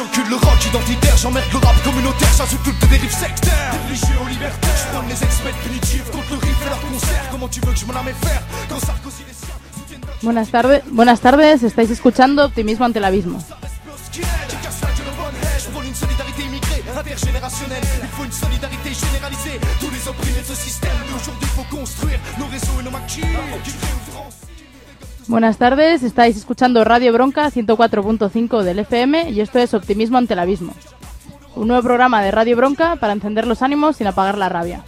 J'encule le rock identitaire, j'emmerde le rap communautaire, j'insulte de dérives sectaires. Religieux aux libertaires, je prône les exploits punitifs contre le riff et leur concert. Comment tu veux que je m'en aille faire quand Sarkozy les siens soutiennent... Buenas tardes, estáis escuchando Optimismo ante el Abismo. Buenas tardes, estáis escuchando Radio Bronca 104.5 del FM y esto es Optimismo ante el Abismo. Un nuevo programa de Radio Bronca para encender los ánimos sin apagar la rabia.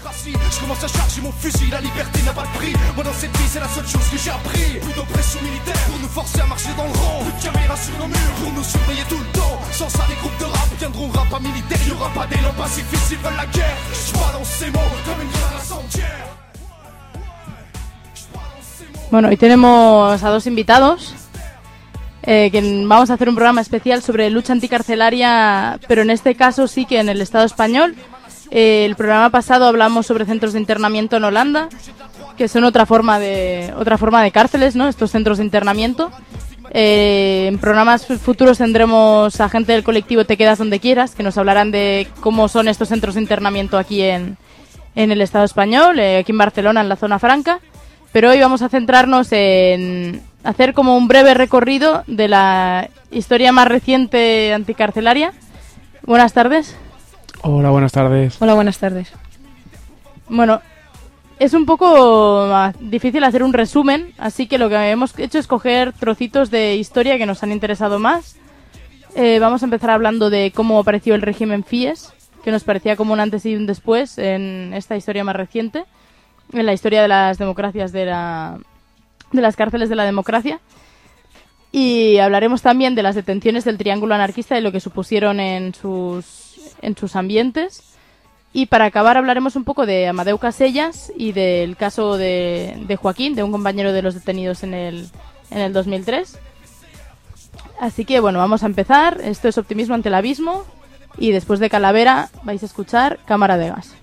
Bueno, hoy tenemos a dos invitados. Que vamos a hacer un programa especial sobre lucha anticarcelaria, pero en este caso sí que en el Estado español. El programa pasado hablamos sobre centros de internamiento en Holanda, que son otra forma de cárceles, ¿no? Estos centros de internamiento. En programas futuros tendremos a gente del colectivo Te Quedas Donde Quieras, que nos hablarán de cómo son estos centros de internamiento aquí en el Estado español, aquí en Barcelona, en la zona franca. Pero hoy vamos a centrarnos en hacer como un breve recorrido de la historia más reciente anticarcelaria. Buenas tardes. Hola, buenas tardes. Hola, buenas tardes. Bueno, es un poco difícil hacer un resumen, así que lo que hemos hecho es coger trocitos de historia que nos han interesado más. Vamos a empezar hablando de cómo apareció el régimen FIES, que nos parecía como un antes y un después en esta historia más reciente, en la historia de las democracias de las cárceles de la democracia. Y hablaremos también de las detenciones del Triángulo Anarquista y lo que supusieron en sus ambientes. Y para acabar hablaremos un poco de Amadeu Casellas y del caso de Joaquín, de un compañero de los detenidos en el 2003. Así que bueno, vamos a empezar. Esto es Optimismo ante el Abismo y después de Calavera vais a escuchar Cámara de Gas.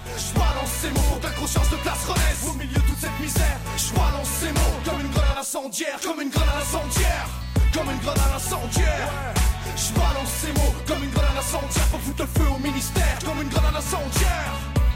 Comme une grenade incendiaire, comme une grenade incendiaire. Je balance ces mots comme une grenade incendiaire pour foutre le feu au ministère, comme une grenade incendiaire.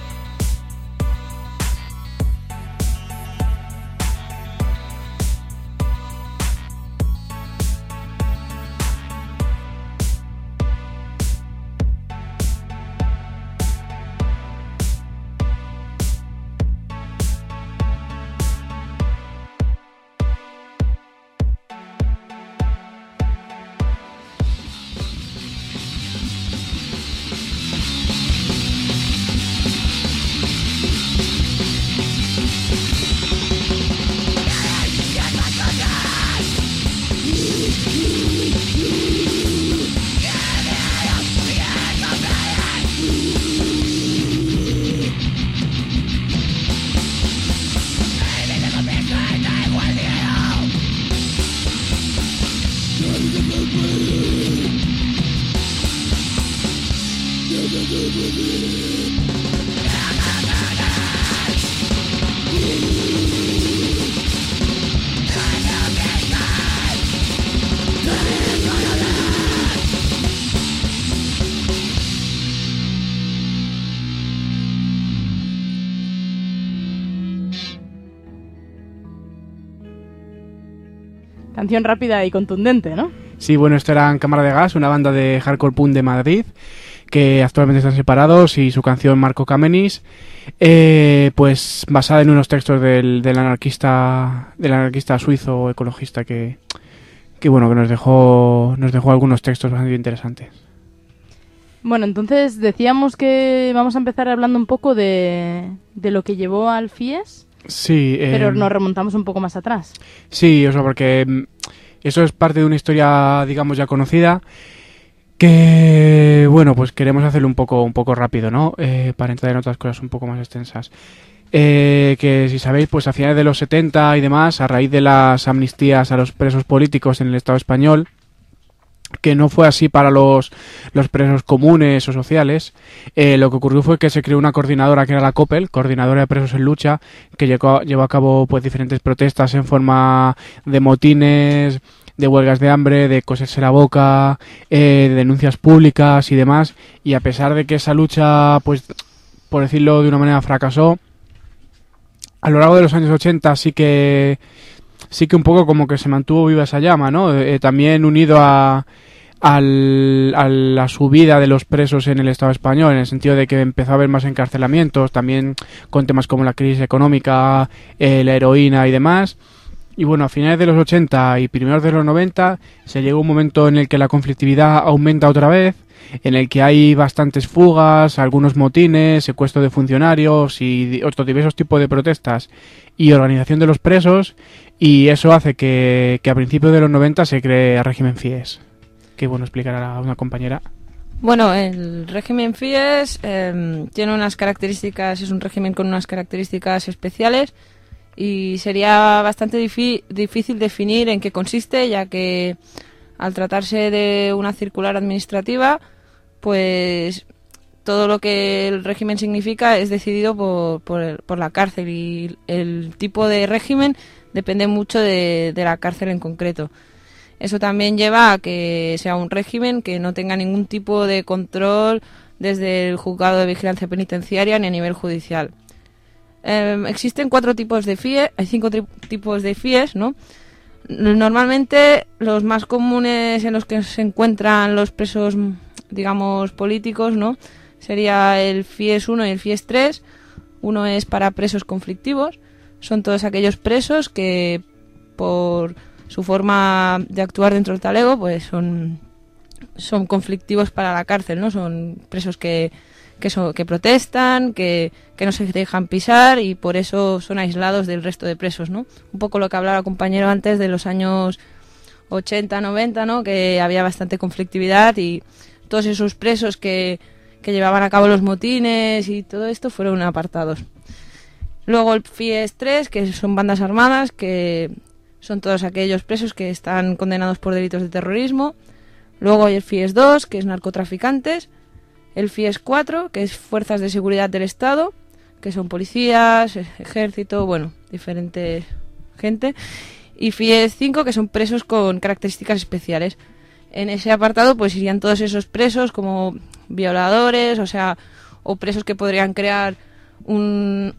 Canción rápida y contundente, ¿no? Sí, bueno, esto era Cámara de Gas, una banda de hardcore punk de Madrid, que actualmente están separados, y su canción Marco Kamenis, pues basada en unos textos del anarquista suizo ecologista que nos dejó algunos textos bastante interesantes. Bueno, entonces decíamos que vamos a empezar hablando un poco de lo que llevó al FIES. Sí. Pero nos remontamos un poco más atrás. Sí, o sea, porque eso es parte de una historia, digamos, ya conocida, que, bueno, pues queremos hacerlo un poco rápido, ¿no? Para entrar en otras cosas un poco más extensas. Que si sabéis, pues a finales de los 70 y demás, a raíz de las amnistías a los presos políticos en el Estado español, que no fue así para los presos comunes o sociales, lo que ocurrió fue que se creó una coordinadora que era la COPEL, Coordinadora de Presos en Lucha, que llevó a cabo pues diferentes protestas en forma de motines, de huelgas de hambre, de coserse la boca, de denuncias públicas y demás. Y a pesar de que esa lucha, pues, por decirlo de una manera, fracasó, a lo largo de los años 80 sí que un poco como que se mantuvo viva esa llama, ¿no? También unido a la subida de los presos en el Estado español, en el sentido de que empezó a haber más encarcelamientos, también con temas como la crisis económica, la heroína y demás. Y bueno, a finales de los 80 y primeros de los 90 se llegó un momento en el que la conflictividad aumenta otra vez, en el que hay bastantes fugas, algunos motines, secuestro de funcionarios y otros diversos tipos de protestas y organización de los presos, y eso hace que a principios de los 90 se cree el régimen FIES. Que bueno, explicará a una compañera. Bueno, el régimen FIES tiene unas características, es un régimen con unas características especiales y sería bastante difícil definir en qué consiste, ya que al tratarse de una circular administrativa, pues todo lo que el régimen significa es decidido por la cárcel, y el tipo de régimen depende mucho de la cárcel en concreto. Eso también lleva a que sea un régimen que no tenga ningún tipo de control desde el juzgado de vigilancia penitenciaria ni a nivel judicial. Existen 4 tipos de FIES, hay 5 tipos de FIES, ¿no? Normalmente los más comunes en los que se encuentran los presos, digamos, políticos, ¿no? Sería el FIES 1 y el FIES 3. Uno es para presos conflictivos. Son todos aquellos presos que por su forma de actuar dentro del talego pues son conflictivos para la cárcel, ¿no? Son presos que protestan, que no se dejan pisar y por eso son aislados del resto de presos, ¿no? Un poco lo que hablaba el compañero antes de los años 80, 90, ¿no? Que había bastante conflictividad y todos esos presos que llevaban a cabo los motines y todo esto fueron apartados. Luego el FIES 3, que son bandas armadas, que son todos aquellos presos que están condenados por delitos de terrorismo. Luego hay el FIES 2, que es narcotraficantes. El FIES 4, que es fuerzas de seguridad del Estado, que son policías, ejército, bueno, diferente gente. Y FIES 5, que son presos con características especiales. En ese apartado pues irían todos esos presos como violadores, o presos que podrían crear un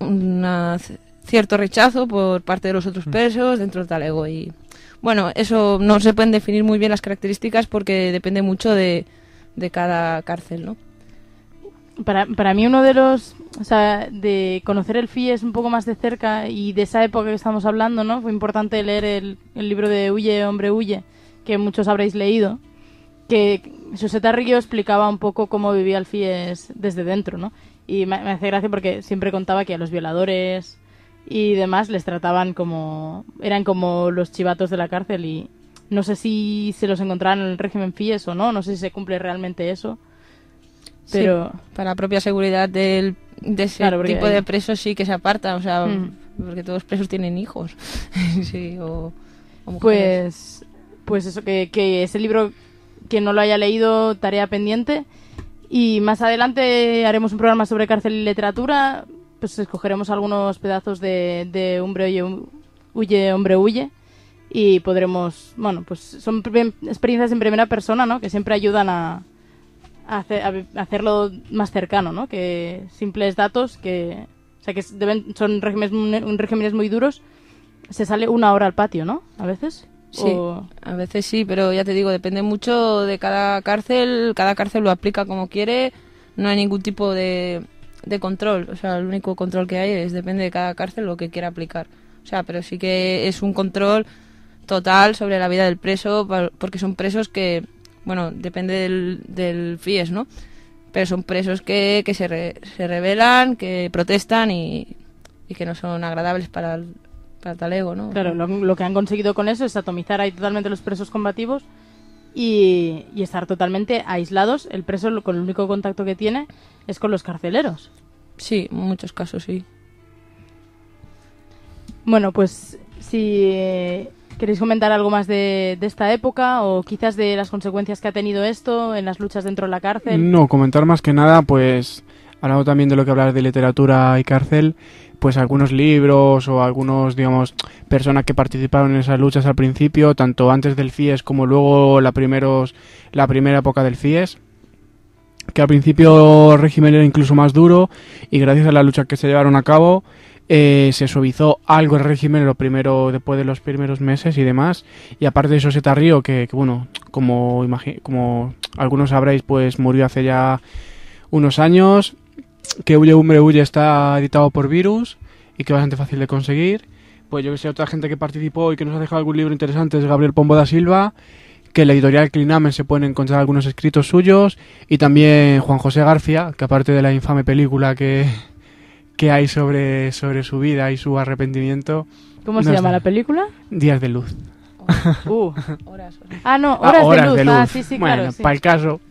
cierto rechazo por parte de los otros presos dentro del talego. Y bueno, eso no se pueden definir muy bien las características porque depende mucho de cada cárcel, ¿no? Para mí uno de los... de conocer el FIES un poco más de cerca y de esa época que estamos hablando, ¿no? Fue importante leer el libro de Huye, hombre, huye, que muchos habréis leído, que Suseta Río explicaba un poco cómo vivía el FIES desde dentro, ¿no? Y me hace gracia porque siempre contaba que a los violadores y demás les trataban como... eran como los chivatos de la cárcel, y no sé si se los encontraban en el régimen FIES o no sé si se cumple realmente eso. Pero... sí, para la propia seguridad de ese tipo de presos sí que se apartan, porque todos los presos tienen hijos. Sí, o mujeres. Pues eso, que ese libro, quien no lo haya leído, tarea pendiente. Y más adelante haremos un programa sobre cárcel y literatura. Pues escogeremos algunos pedazos de Huye, hombre, huye. Y podremos... bueno, pues son experiencias en primera persona, ¿no? Que siempre ayudan a hacerlo más cercano, ¿no? Que simples datos que... son regímenes muy duros. Se sale 1 hora al patio, ¿no? A veces. Sí, a veces sí, pero ya te digo, depende mucho de cada cárcel. Cada cárcel lo aplica como quiere. No hay ningún tipo de control. El único control que hay depende de cada cárcel lo que quiera aplicar. Pero sí que es un control total sobre la vida del preso, porque son presos que... bueno, depende del FIES, ¿no? Pero son presos que se rebelan, que protestan y que no son agradables para el talego, ¿no? Claro, lo que han conseguido con eso es atomizar ahí totalmente los presos combativos y estar totalmente aislados. El preso con el único contacto que tiene es con los carceleros. Sí, en muchos casos sí. Bueno, pues si... ¿queréis comentar algo más de esta época o quizás de las consecuencias que ha tenido esto en las luchas dentro de la cárcel? No, comentar más que nada, pues hablando también de lo que hablas de literatura y cárcel, pues algunos libros o algunos, digamos, personas que participaron en esas luchas al principio, tanto antes del FIES como luego la primera época del FIES, que al principio el régimen era incluso más duro y gracias a las luchas que se llevaron a cabo se suavizó algo el régimen después de los primeros meses y demás. Y aparte de José Tarrío, que bueno, como algunos sabréis, pues murió hace ya unos años, que Huye Hombre Huye está editado por Virus y que es bastante fácil de conseguir. Pues yo que sé, otra gente que participó y que nos ha dejado algún libro interesante es Gabriel Pombo da Silva, que en la editorial Clinamen se pueden encontrar algunos escritos suyos, y también Juan José García, que aparte de la infame película que hay sobre su vida y su arrepentimiento. ¿Cómo se llama la película? Días de Luz. Horas. Ah, no, Horas de Luz. Ah, sí, bueno, claro, sí. Para el caso.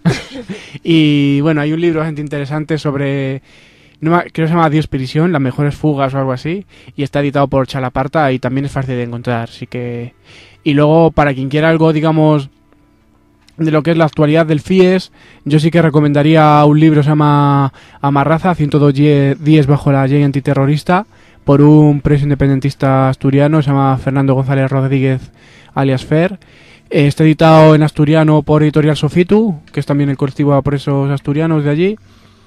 Y bueno, hay un libro bastante interesante sobre, creo que se llama Dios Prisión, las mejores fugas o algo así, y está editado por Chalaparta y también es fácil de encontrar, así que... Y luego, para quien quiera algo, digamos, de lo que es la actualidad del FIES, yo sí que recomendaría un libro, se llama Amarraza, 102 días bajo la ley antiterrorista, por un preso independentista asturiano, se llama Fernando González Rodríguez, alias Fer. Está editado en asturiano por Editorial Sofitu, que es también el colectivo de presos asturianos de allí.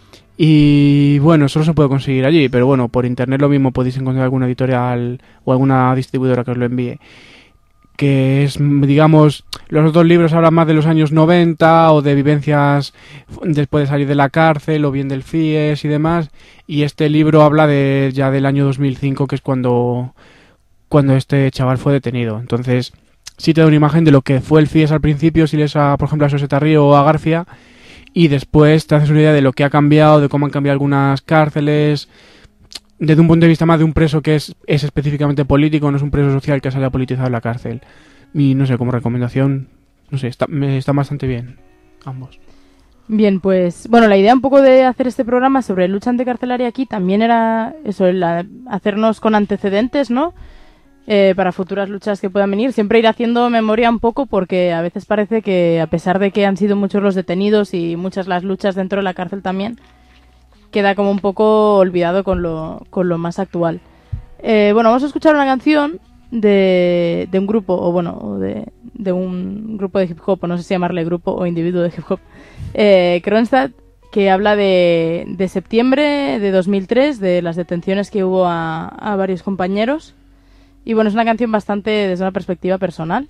Y bueno, solo se puede conseguir allí, pero bueno, por internet lo mismo podéis encontrar alguna editorial o alguna distribuidora que os lo envíe. Que es, digamos, los otros libros hablan más de los años 90 o de vivencias después de salir de la cárcel o bien del FIES y demás, y este libro habla ya del año 2005, que es cuando este chaval fue detenido. Entonces sí te da una imagen de lo que fue el FIES al principio, si lees por ejemplo a José Tarrío o a García, y después te haces una idea de lo que ha cambiado, de cómo han cambiado algunas cárceles, desde un punto de vista más de un preso que es específicamente político, no es un preso social que se haya politizado en la cárcel. Y no sé, como recomendación, no sé, están bastante bien ambos. Bien, pues bueno, la idea un poco de hacer este programa sobre lucha anticarcelaria aquí también era eso, hacernos con antecedentes, ¿no? Para futuras luchas que puedan venir. Siempre ir haciendo memoria un poco, porque a veces parece que, a pesar de que han sido muchos los detenidos y muchas las luchas dentro de la cárcel también, queda como un poco olvidado con lo más actual. Bueno, vamos a escuchar una canción de un grupo, o bueno, de un grupo de hip hop, o no sé si llamarle grupo o individuo de hip hop, Kronstadt, que habla de septiembre de 2003, de las detenciones que hubo a varios compañeros. Y bueno, es una canción bastante desde una perspectiva personal.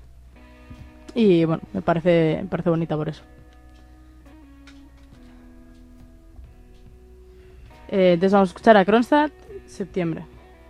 Y bueno, me parece bonita por eso. Entonces vamos a escuchar a Kronstadt, Septiembre.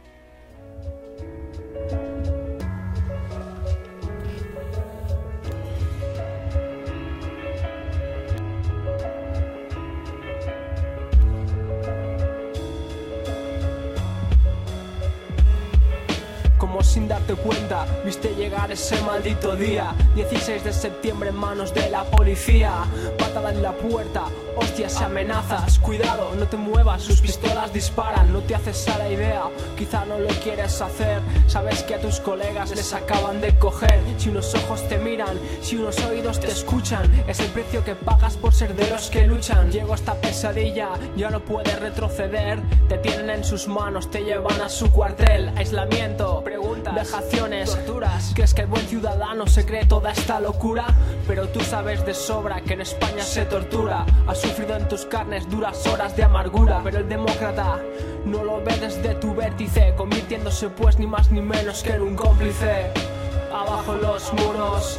Como sin darte cuenta, viste llegar ese maldito día, 16 de septiembre en manos de la policía. Patada en la puerta, hostias y amenazas. Cuidado, no te muevas, sus pistolas disparan. No te haces a la idea, quizá no lo quieres hacer. Sabes que a tus colegas les acaban de coger. Si unos ojos te miran, si unos oídos te escuchan, es el precio que pagas por ser de los que luchan. Llegó esta pesadilla, ya no puedes retroceder. Te tienen en sus manos, te llevan a su cuartel. Aislamiento, preguntas, vejaciones, torturas. ¿Crees que el buen ciudadano se cree toda esta locura? Pero tú sabes de sobra que en España se tortura. Has sufrido en tus carnes duras horas de amargura. Pero el demócrata no lo ve desde tu vértice, convirtiéndose pues ni más ni menos que en un cómplice. Abajo los muros,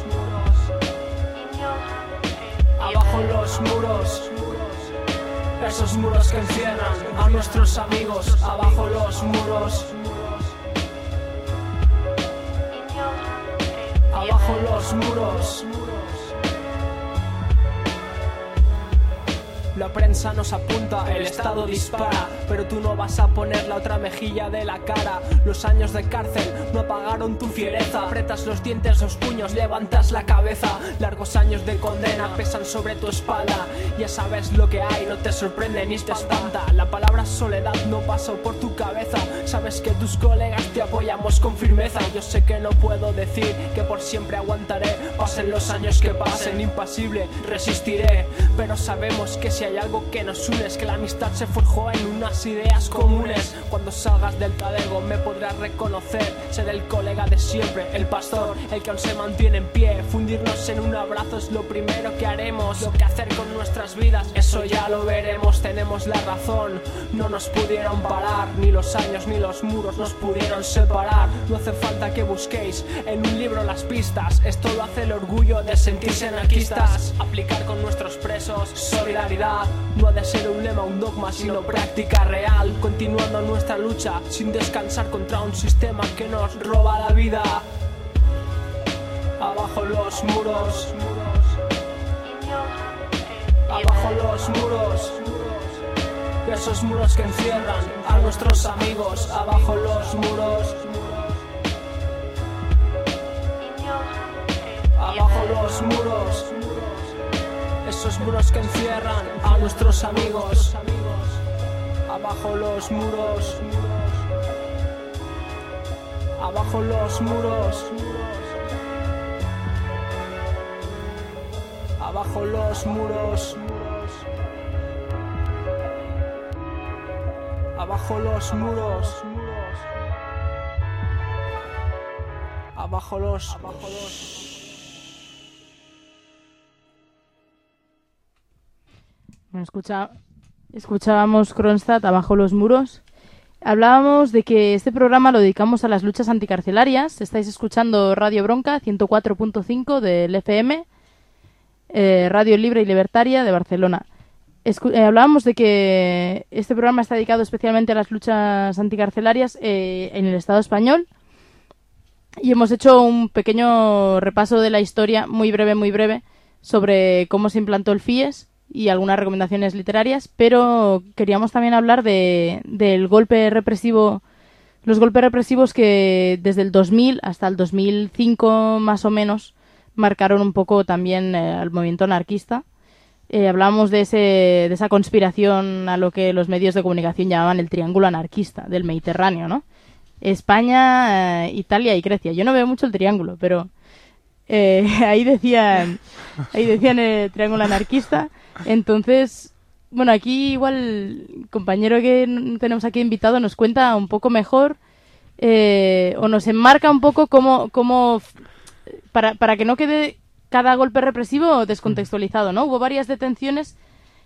abajo los muros, esos muros que encierran a nuestros amigos. Abajo los muros, abajo los muros. La prensa nos apunta, el Estado dispara, pero tú no vas a poner la otra mejilla de la cara. Los años de cárcel no apagaron tu fiereza. Apretas los dientes, los puños, levantas la cabeza. Largos años de condena pesan sobre tu espalda. Ya sabes lo que hay, no te sorprende ni te espanta. La palabra soledad no pasó por tu cabeza. Sabes que tus colegas te apoyamos con firmeza. Yo sé que no puedo decir que por siempre aguantaré. Pasen los años que pasen, impasible resistiré. Pero sabemos que si si hay algo que nos une es que la amistad se forjó en unas ideas comunes. Cuando salgas del talego me podrás reconocer. Ser el colega de siempre, el pastor, el que aún se mantiene en pie. Fundirnos en un abrazo es lo primero que haremos. Lo que hacer con nuestras vidas, eso ya lo veremos. Tenemos la razón, no nos pudieron parar. Ni los años ni los muros nos pudieron separar. No hace falta que busquéis en un libro las pistas. Esto lo hace el orgullo de sentirse anarquistas. Aplicar con nuestros presos solidaridad. No ha de ser un lema, un dogma, sino práctica real. Continuando nuestra lucha sin descansar contra un sistema que nos roba la vida. Abajo los muros. Abajo los muros. Esos muros que encierran a nuestros amigos. Abajo los muros. Abajo los muros. Esos muros que encierran a nuestros amigos. Abajo los muros. Abajo los muros. Abajo los muros. Abajo los muros. Abajo los. Bueno, escuchábamos Kronstadt, Abajo los muros. Hablábamos de que este programa lo dedicamos a las luchas anticarcelarias. Estáis escuchando Radio Bronca 104.5 del FM, Radio Libre y Libertaria de Barcelona. Hablábamos de que este programa está dedicado especialmente a las luchas anticarcelarias en el Estado español. Y hemos hecho un pequeño repaso de la historia, muy breve, sobre cómo se implantó el FIES y algunas recomendaciones literarias, pero queríamos también hablar del golpe represivo, los golpes represivos que desde el 2000 hasta el 2005 más o menos marcaron un poco también al movimiento anarquista. Hablábamos de esa conspiración a lo que los medios de comunicación llamaban el triángulo anarquista del Mediterráneo, ¿no? España, Italia y Grecia. Yo no veo mucho el triángulo, pero ahí decían el triángulo anarquista. Entonces, bueno, aquí igual el compañero que tenemos aquí invitado nos cuenta un poco mejor o nos enmarca un poco cómo para que no quede cada golpe represivo descontextualizado, ¿no? Hubo varias detenciones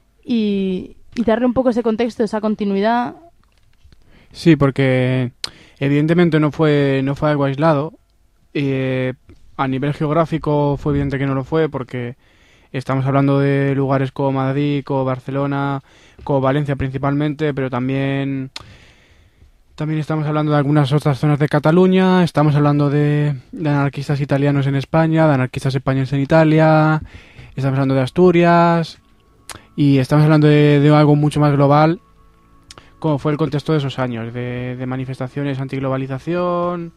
y darle un poco ese contexto, esa continuidad. Sí, porque evidentemente no fue algo aislado. A nivel geográfico fue evidente que no lo fue, porque estamos hablando de lugares como Madrid, como Barcelona, como Valencia principalmente, pero también estamos hablando de algunas otras zonas de Cataluña, estamos hablando de anarquistas italianos en España, de anarquistas españoles en Italia, estamos hablando de Asturias y estamos hablando de algo mucho más global, como fue el contexto de esos años, de manifestaciones antiglobalización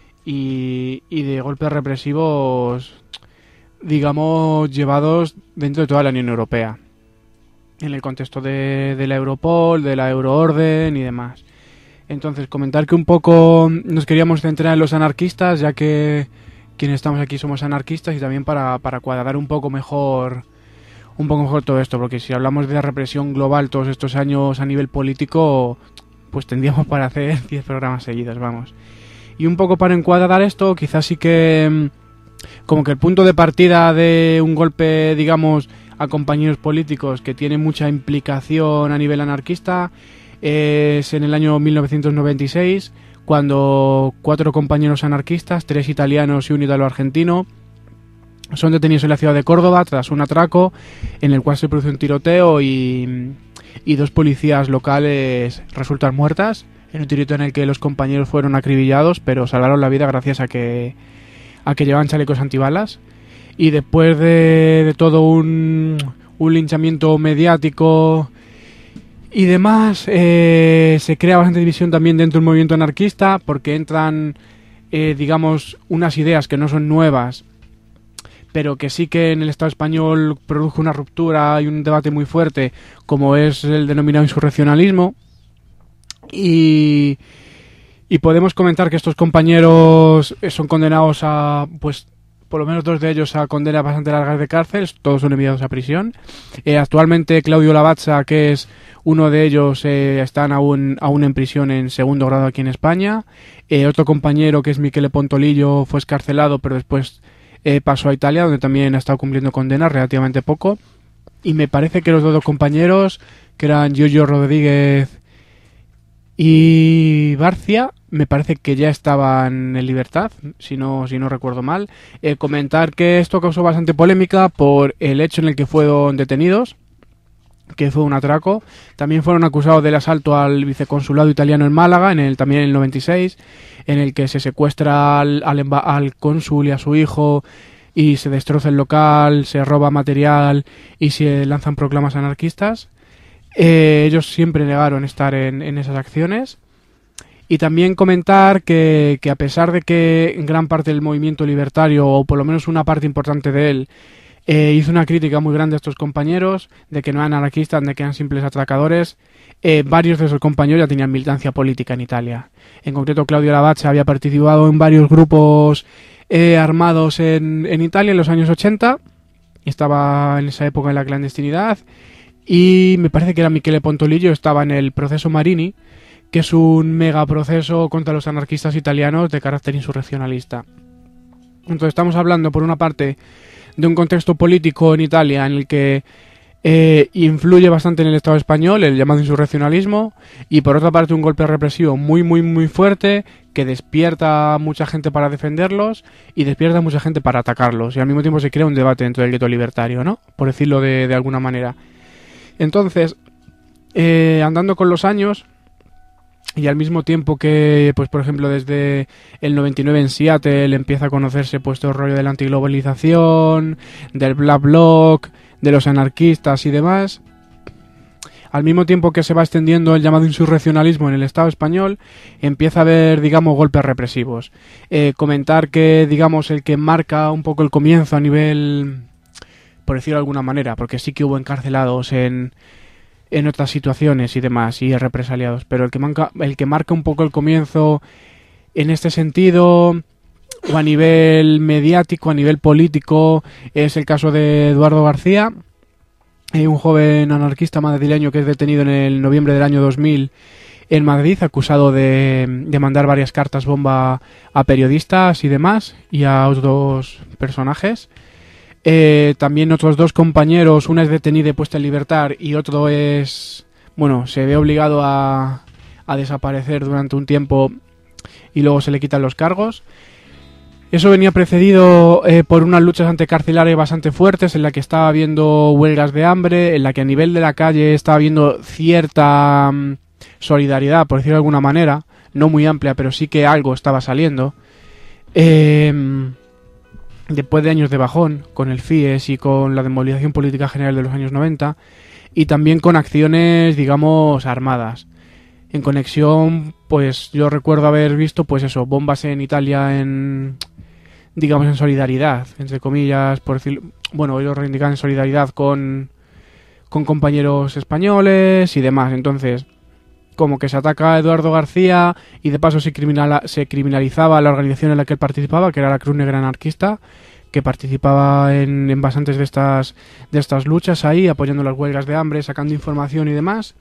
y de golpes represivos, digamos, llevados dentro de toda la Unión Europea, en el contexto de la Europol, de la Euroorden y demás. Entonces, comentar que un poco nos queríamos centrar en los anarquistas, ya que quienes estamos aquí somos anarquistas, y también para cuadrar un poco mejor todo esto, porque si hablamos de la represión global todos estos años a nivel político, pues tendríamos para hacer 10 programas seguidos, vamos. Y un poco para encuadrar esto, quizás sí que como que el punto de partida de un golpe, digamos, a compañeros políticos que tiene mucha implicación a nivel anarquista es en el año 1996, cuando 4 compañeros anarquistas, 3 italianos y un ítalo-argentino, son detenidos en la ciudad de Córdoba tras un atraco en el cual se produce un tiroteo y 2 policías locales resultan muertas en un tiroteo en el que los compañeros fueron acribillados, pero salvaron la vida gracias a que llevaban chalecos antibalas. Y después de todo un linchamiento mediático y demás, se crea bastante división también dentro del movimiento anarquista, porque entran, digamos, unas ideas que no son nuevas, pero que sí que en el Estado español produjo una ruptura y un debate muy fuerte, como es el denominado insurreccionalismo. Y podemos comentar que estos compañeros son condenados a, pues, por lo menos 2 de ellos a condenas bastante largas de cárcel, todos son enviados a prisión. Actualmente Claudio Lavazza, que es uno de ellos, están aún en prisión en segundo grado aquí en España. Otro compañero, que es Michele Pontolillo, fue escarcelado, pero después pasó a Italia, donde también ha estado cumpliendo condenas relativamente poco. Y me parece que los dos compañeros, que eran Giorgio Rodríguez y Barcia, me parece que ya estaban en libertad, si no recuerdo mal. Comentar que esto causó bastante polémica por el hecho en el que fueron detenidos, que fue un atraco. También fueron acusados del asalto al viceconsulado italiano en Málaga, también en el 96, en el que se secuestra al cónsul y a su hijo y se destroza el local, se roba material y se lanzan proclamas anarquistas. Ellos siempre negaron estar en esas acciones. Y también comentar que a pesar de que gran parte del movimiento libertario, o por lo menos una parte importante de él, hizo una crítica muy grande a estos compañeros, de que no eran anarquistas, de que eran simples atracadores, varios de esos compañeros ya tenían militancia política en Italia. En concreto, Claudio Lavazza había participado en varios grupos armados en Italia en los años 80, estaba en esa época en la clandestinidad, y me parece que era Michele Pontolillo, estaba en el proceso Marini, que es un megaproceso contra los anarquistas italianos de carácter insurreccionalista. Entonces estamos hablando, por una parte, de un contexto político en Italia en el que influye bastante en el Estado español, el llamado insurreccionalismo, y por otra parte un golpe represivo muy, muy, muy fuerte que despierta a mucha gente para defenderlos y despierta a mucha gente para atacarlos, y al mismo tiempo se crea un debate dentro del gueto libertario, ¿no? Por decirlo de alguna manera. Entonces, andando con los años, y al mismo tiempo que, pues por ejemplo, desde el 99 en Seattle empieza a conocerse pues todo el rollo de la antiglobalización, del Black Bloc, de los anarquistas y demás, al mismo tiempo que se va extendiendo el llamado insurreccionalismo en el Estado español, empieza a haber, digamos, golpes represivos. Comentar que, digamos, el que marca un poco el comienzo a nivel, por decirlo de alguna manera, porque sí que hubo encarcelados en otras situaciones y demás, y represaliados, pero el que marca un poco el comienzo en este sentido, o a nivel mediático, a nivel político, es el caso de Eduardo García, un joven anarquista madrileño que es detenido en el noviembre del año 2000 en Madrid, acusado de mandar varias cartas bomba a periodistas y demás, y a otros personajes. También otros 2 compañeros, una es detenida y puesta en libertad, y otro se ve obligado a desaparecer durante un tiempo y luego se le quitan los cargos. Eso venía precedido por unas luchas anticarcelarias bastante fuertes, en la que estaba habiendo huelgas de hambre, en la que a nivel de la calle estaba habiendo cierta solidaridad, por decirlo de alguna manera, no muy amplia, pero sí que algo estaba saliendo. Después de años de bajón, con el FIES y con la desmovilización política general de los años 90, y también con acciones, digamos, armadas. En conexión, pues yo recuerdo haber visto, pues eso, bombas en Italia digamos, en solidaridad, entre comillas, por decirlo, ellos reivindican solidaridad con compañeros españoles y demás. Entonces, como que se ataca a Eduardo García y de paso se criminalizaba la organización en la que él participaba, que era la Cruz Negra Anarquista, que participaba en bastantes de estas luchas ahí, apoyando las huelgas de hambre, sacando información y demás.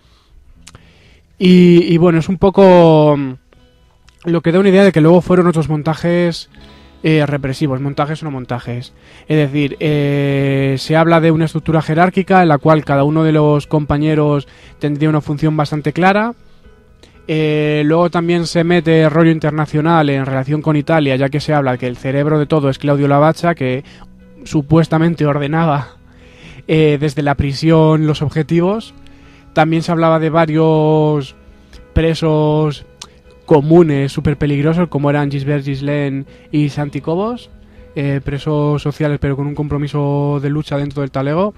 Y bueno, es un poco lo que da una idea de que luego fueron otros montajes represivos, montajes o no montajes. Es decir, se habla de una estructura jerárquica en la cual cada uno de los compañeros tendría una función bastante clara. Luego también se mete rollo internacional en relación con Italia, ya que se habla que el cerebro de todo es Claudio Lavazza, que supuestamente ordenaba desde la prisión los objetivos. También se hablaba de varios presos comunes súper peligrosos, como eran Gisbert Gislen y Santi Cobos, presos sociales pero con un compromiso de lucha dentro del talego.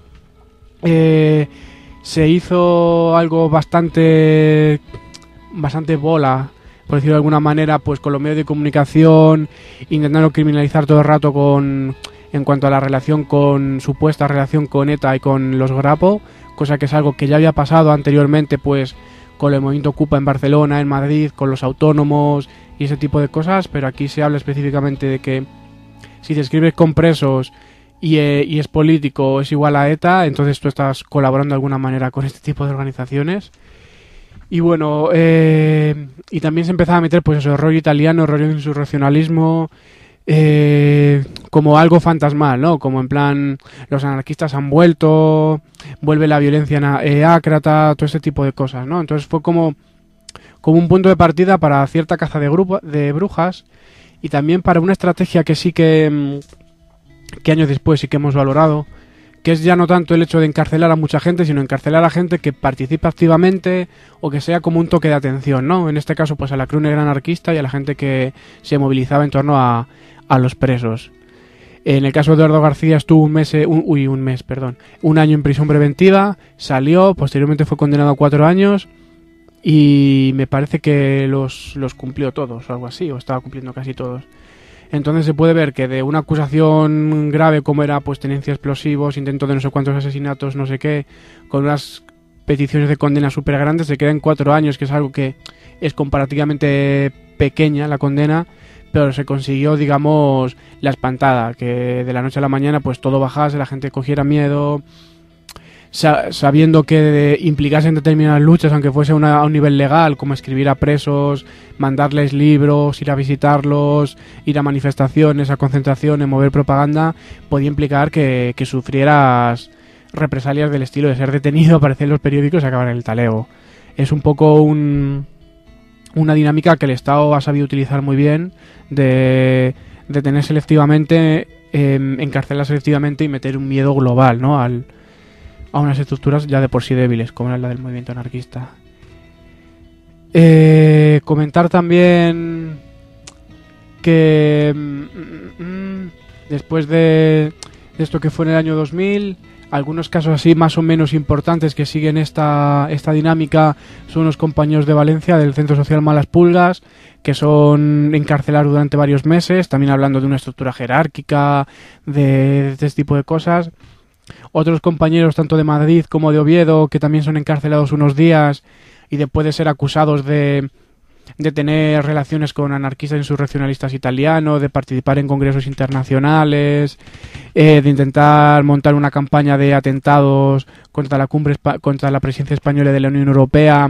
Se hizo algo bastante bola, por decirlo de alguna manera, pues con los medios de comunicación, intentando criminalizar todo el rato en cuanto a la supuesta relación con ETA y con los Grapo, cosa que es algo que ya había pasado anteriormente, pues con el movimiento Ocupa en Barcelona, en Madrid, con los autónomos y ese tipo de cosas, pero aquí se habla específicamente de que si te escribes con presos y es político, es igual a ETA, entonces tú estás colaborando de alguna manera con este tipo de organizaciones. Y bueno, y también se empezaba a meter pues eso, rollo italiano, rollo de insurreccionalismo, como algo fantasmal, ¿no? Como en plan, los anarquistas han vuelto, vuelve la violencia ácrata, todo ese tipo de cosas, ¿no? Entonces fue como un punto de partida para cierta caza de brujas, y también para una estrategia que sí que años después sí que hemos valorado, que es ya no tanto el hecho de encarcelar a mucha gente, sino encarcelar a gente que participa activamente o que sea como un toque de atención, ¿no? En este caso, pues a la Cruz Negra anarquista y a la gente que se movilizaba en torno a los presos. En el caso de Eduardo García estuvo un año en prisión preventiva, salió, posteriormente fue condenado a 4 años y me parece que los cumplió todos o algo así, o estaba cumpliendo casi todos. Entonces se puede ver que de una acusación grave como era pues tenencia de explosivos, intento de no sé cuántos asesinatos, no sé qué, con unas peticiones de condena súper grandes, se queda en 4 años, que es algo que es comparativamente pequeña la condena, pero se consiguió, digamos, la espantada, que de la noche a la mañana pues todo bajase, la gente cogiera miedo, sabiendo que implicarse en determinadas luchas, aunque fuese a un nivel legal, como escribir a presos, mandarles libros, ir a visitarlos, ir a manifestaciones, a concentraciones, mover propaganda, podía implicar que sufrieras represalias del estilo de ser detenido, aparecer en los periódicos y acabar en el talego. Es un poco una dinámica que el Estado ha sabido utilizar muy bien, de tener selectivamente, encarcelar selectivamente y meter un miedo global, ¿no? A unas estructuras ya de por sí débiles, como era la del movimiento anarquista. Comentar también que después de esto que fue en el año 2000, algunos casos así más o menos importantes que siguen esta dinámica son los compañeros de Valencia del Centro Social Malas Pulgas, que son encarcelados durante varios meses, también hablando de una estructura jerárquica, de este tipo de cosas. Otros compañeros tanto de Madrid como de Oviedo que también son encarcelados unos días y después de ser acusados de tener relaciones con anarquistas insurreccionalistas italianos, de participar en congresos internacionales, de intentar montar una campaña de atentados contra la presidencia española de la Unión Europea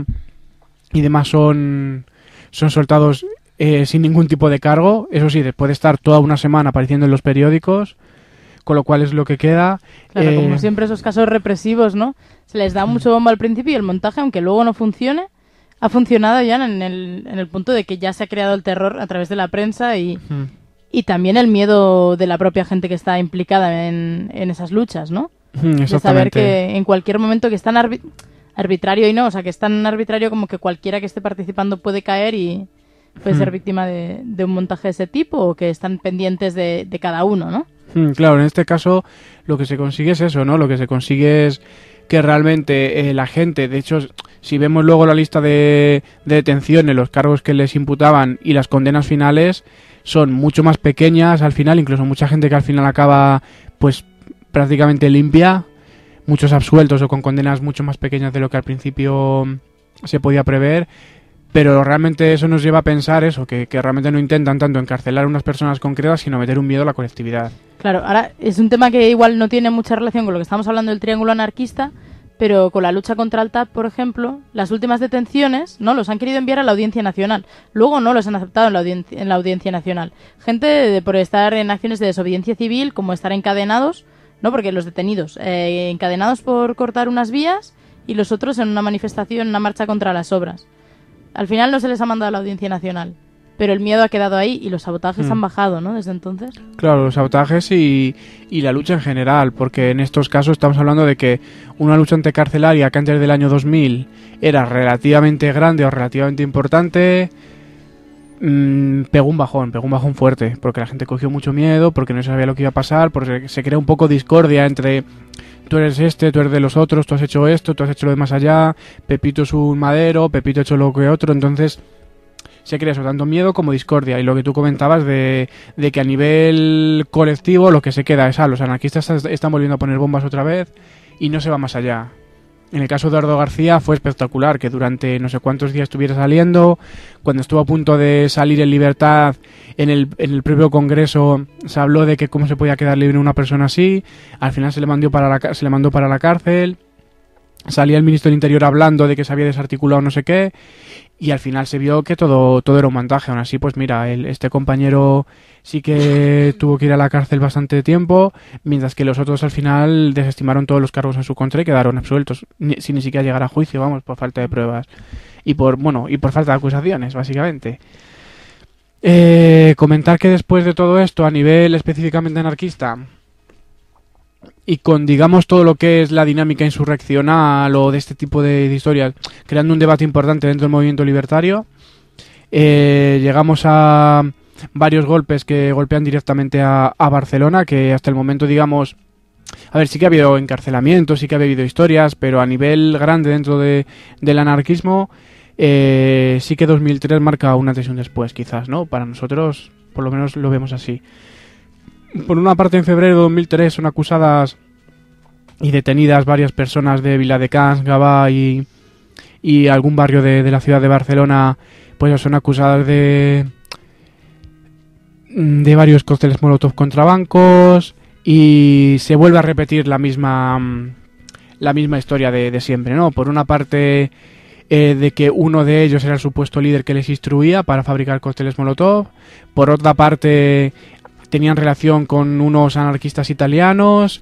y demás, son soltados sin ningún tipo de cargo, eso sí, después de estar toda una semana apareciendo en los periódicos, con lo cual es lo que queda. Claro, como siempre esos casos represivos, ¿no? Se les da mucho bombo al principio y el montaje, aunque luego no funcione, ha funcionado ya en el punto de que ya se ha creado el terror a través de la prensa y también el miedo de la propia gente que está implicada en esas luchas, ¿no? De saber que en cualquier momento que es tan arbitrario y no, o sea, que es tan arbitrario como que cualquiera que esté participando puede caer y puede ser víctima de un montaje de ese tipo, o que están pendientes de cada uno, ¿no? Claro, en este caso lo que se consigue es eso, ¿no? Lo que se consigue es que realmente la gente, de hecho, si vemos luego la lista de detenciones, los cargos que les imputaban y las condenas finales, son mucho más pequeñas al final, incluso mucha gente que al final acaba pues prácticamente limpia, muchos absueltos o con condenas mucho más pequeñas de lo que al principio se podía prever. Pero realmente eso nos lleva a pensar eso, que realmente no intentan tanto encarcelar a unas personas concretas, sino meter un miedo a la colectividad. Claro, ahora es un tema que igual no tiene mucha relación con lo que estamos hablando del triángulo anarquista, pero con la lucha contra el TAP, por ejemplo, las últimas detenciones, ¿no? Los han querido enviar a la Audiencia Nacional. Luego no los han aceptado en la Audiencia Nacional. Gente por estar en acciones de desobediencia civil, como estar encadenados, ¿no? Porque los detenidos, encadenados por cortar unas vías y los otros en una manifestación, una marcha contra las obras. Al final no se les ha mandado a la Audiencia Nacional, pero el miedo ha quedado ahí y los sabotajes han bajado, ¿no? Desde entonces. Claro, los sabotajes y la lucha en general, porque en estos casos estamos hablando de que una lucha anticarcelaria que antes del año 2000 era relativamente grande o relativamente importante, pegó un bajón fuerte, porque la gente cogió mucho miedo, porque no sabía lo que iba a pasar, porque se crea un poco discordia entre tú eres tú eres de los otros, tú has hecho esto, tú has hecho lo de más allá, Pepito es un madero, Pepito ha hecho lo que otro, entonces se crea eso, tanto miedo como discordia. Y lo que tú comentabas de que a nivel colectivo lo que se queda es, los anarquistas están volviendo a poner bombas otra vez y no se va más allá. En el caso de Eduardo García fue espectacular, que durante no sé cuántos días estuviera saliendo. Cuando estuvo a punto de salir en libertad, en el propio Congreso se habló de que cómo se podía quedar libre una persona así. Al final se le mandó para la cárcel. Salía el ministro del Interior hablando de que se había desarticulado no sé qué, y al final se vio que todo era un montaje. Aún así, pues mira, este compañero sí que tuvo que ir a la cárcel bastante tiempo, mientras que los otros al final desestimaron todos los cargos en su contra y quedaron absueltos, sin ni siquiera llegar a juicio, vamos, por falta de pruebas y por falta de acusaciones, básicamente. Comentar que después de todo esto, a nivel específicamente anarquista, y con, digamos, todo lo que es la dinámica insurreccional o de este tipo de historias, creando un debate importante dentro del movimiento libertario, llegamos a varios golpes que golpean directamente a Barcelona, que hasta el momento, digamos, a ver, sí que ha habido encarcelamientos, sí que ha habido historias, pero a nivel grande dentro del anarquismo, sí que 2003 marca un antes y un después, quizás, ¿no? Para nosotros, por lo menos lo vemos así. Por una parte, en febrero de 2003 son acusadas y detenidas varias personas de Viladecans, Gavà y algún barrio de la ciudad de Barcelona, pues son acusadas de varios cócteles Molotov contra bancos, y se vuelve a repetir la misma historia de siempre, ¿no? Por una parte, de que uno de ellos era el supuesto líder que les instruía para fabricar cócteles Molotov. Por otra parte, tenían relación con unos anarquistas italianos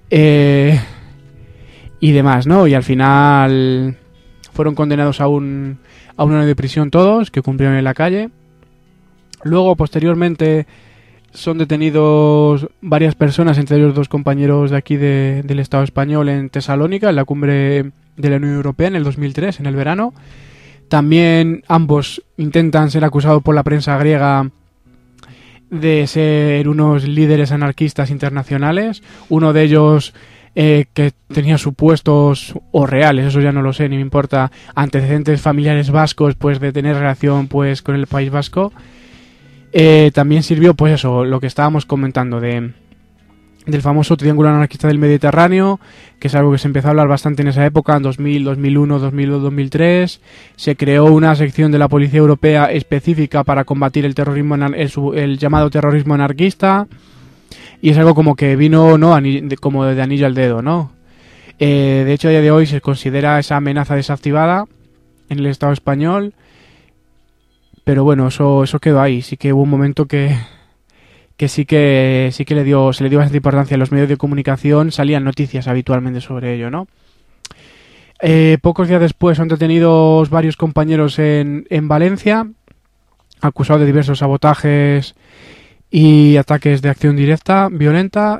y demás, ¿no? Y al final fueron condenados a un año de prisión todos, que cumplieron en la calle. Luego, posteriormente, son detenidos varias personas, entre ellos 2 compañeros de aquí del Estado español, en Tesalónica, en la cumbre de la Unión Europea en el 2003, en el verano. También ambos intentan ser acusados por la prensa griega de ser unos líderes anarquistas internacionales. Uno de ellos que tenía supuestos, o reales, eso ya no lo sé, ni me importa, antecedentes familiares vascos, pues de tener relación pues con el País Vasco. También sirvió, pues eso, lo que estábamos comentando del famoso triángulo anarquista del Mediterráneo, que es algo que se empezó a hablar bastante en esa época, en 2000, 2001, 2002, 2003. Se creó una sección de la Policía Europea específica para combatir el terrorismo, el llamado terrorismo anarquista, y es algo como que vino, ¿no?, como de anillo al dedo, ¿no? De hecho, a día de hoy se considera esa amenaza desactivada en el Estado español, pero bueno, eso quedó ahí. Sí que hubo un momento que sí que se le dio bastante importancia. En los medios de comunicación salían noticias habitualmente sobre ello, ¿no? Pocos días después son detenidos varios compañeros en Valencia, acusados de diversos sabotajes y ataques de acción directa, violenta.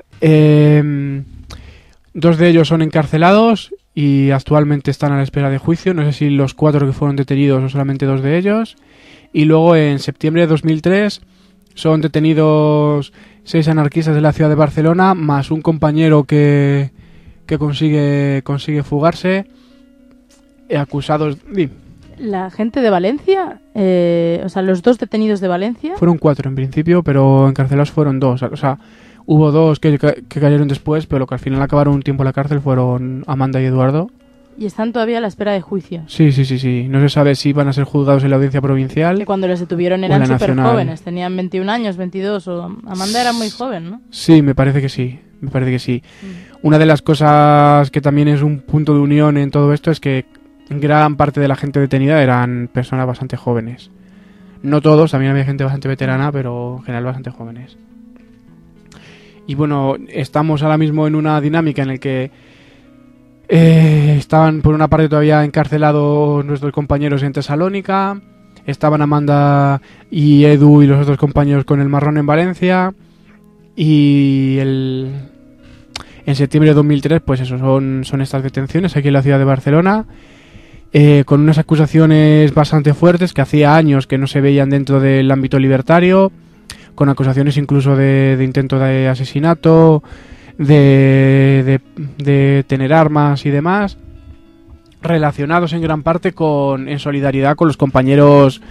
2 de ellos son encarcelados y actualmente están a la espera de juicio. No sé si los 4 que fueron detenidos o solamente 2 de ellos. Y luego, en septiembre de 2003, son detenidos 6 anarquistas de la ciudad de Barcelona, más un compañero que consigue fugarse, acusados... La gente de Valencia, o sea, los 2 detenidos de Valencia... Fueron 4 en principio, pero encarcelados fueron 2. O sea, hubo 2 que cayeron después, pero lo que al final acabaron un tiempo en la cárcel fueron Amanda y Eduardo. Y están todavía a la espera de juicio. Sí. No se sabe si van a ser juzgados en la audiencia provincial. Que cuando les detuvieron eran súper jóvenes, tenían 21 años, 22, o Amanda era muy joven, ¿no? Sí, me parece que sí. Una de las cosas que también es un punto de unión en todo esto es que gran parte de la gente detenida eran personas bastante jóvenes. No todos, también había gente bastante veterana, pero en general bastante jóvenes. Y bueno, estamos ahora mismo en una dinámica en la que estaban por una parte todavía encarcelados nuestros compañeros en Tesalónica, estaban Amanda y Edu y los otros compañeros con el Marrón en Valencia, y en septiembre de 2003 pues eso, son estas detenciones aquí en la ciudad de Barcelona, con unas acusaciones bastante fuertes que hacía años que no se veían dentro del ámbito libertario, con acusaciones incluso de intento de asesinato, de tener armas y demás, relacionados en gran parte en solidaridad con los compañeros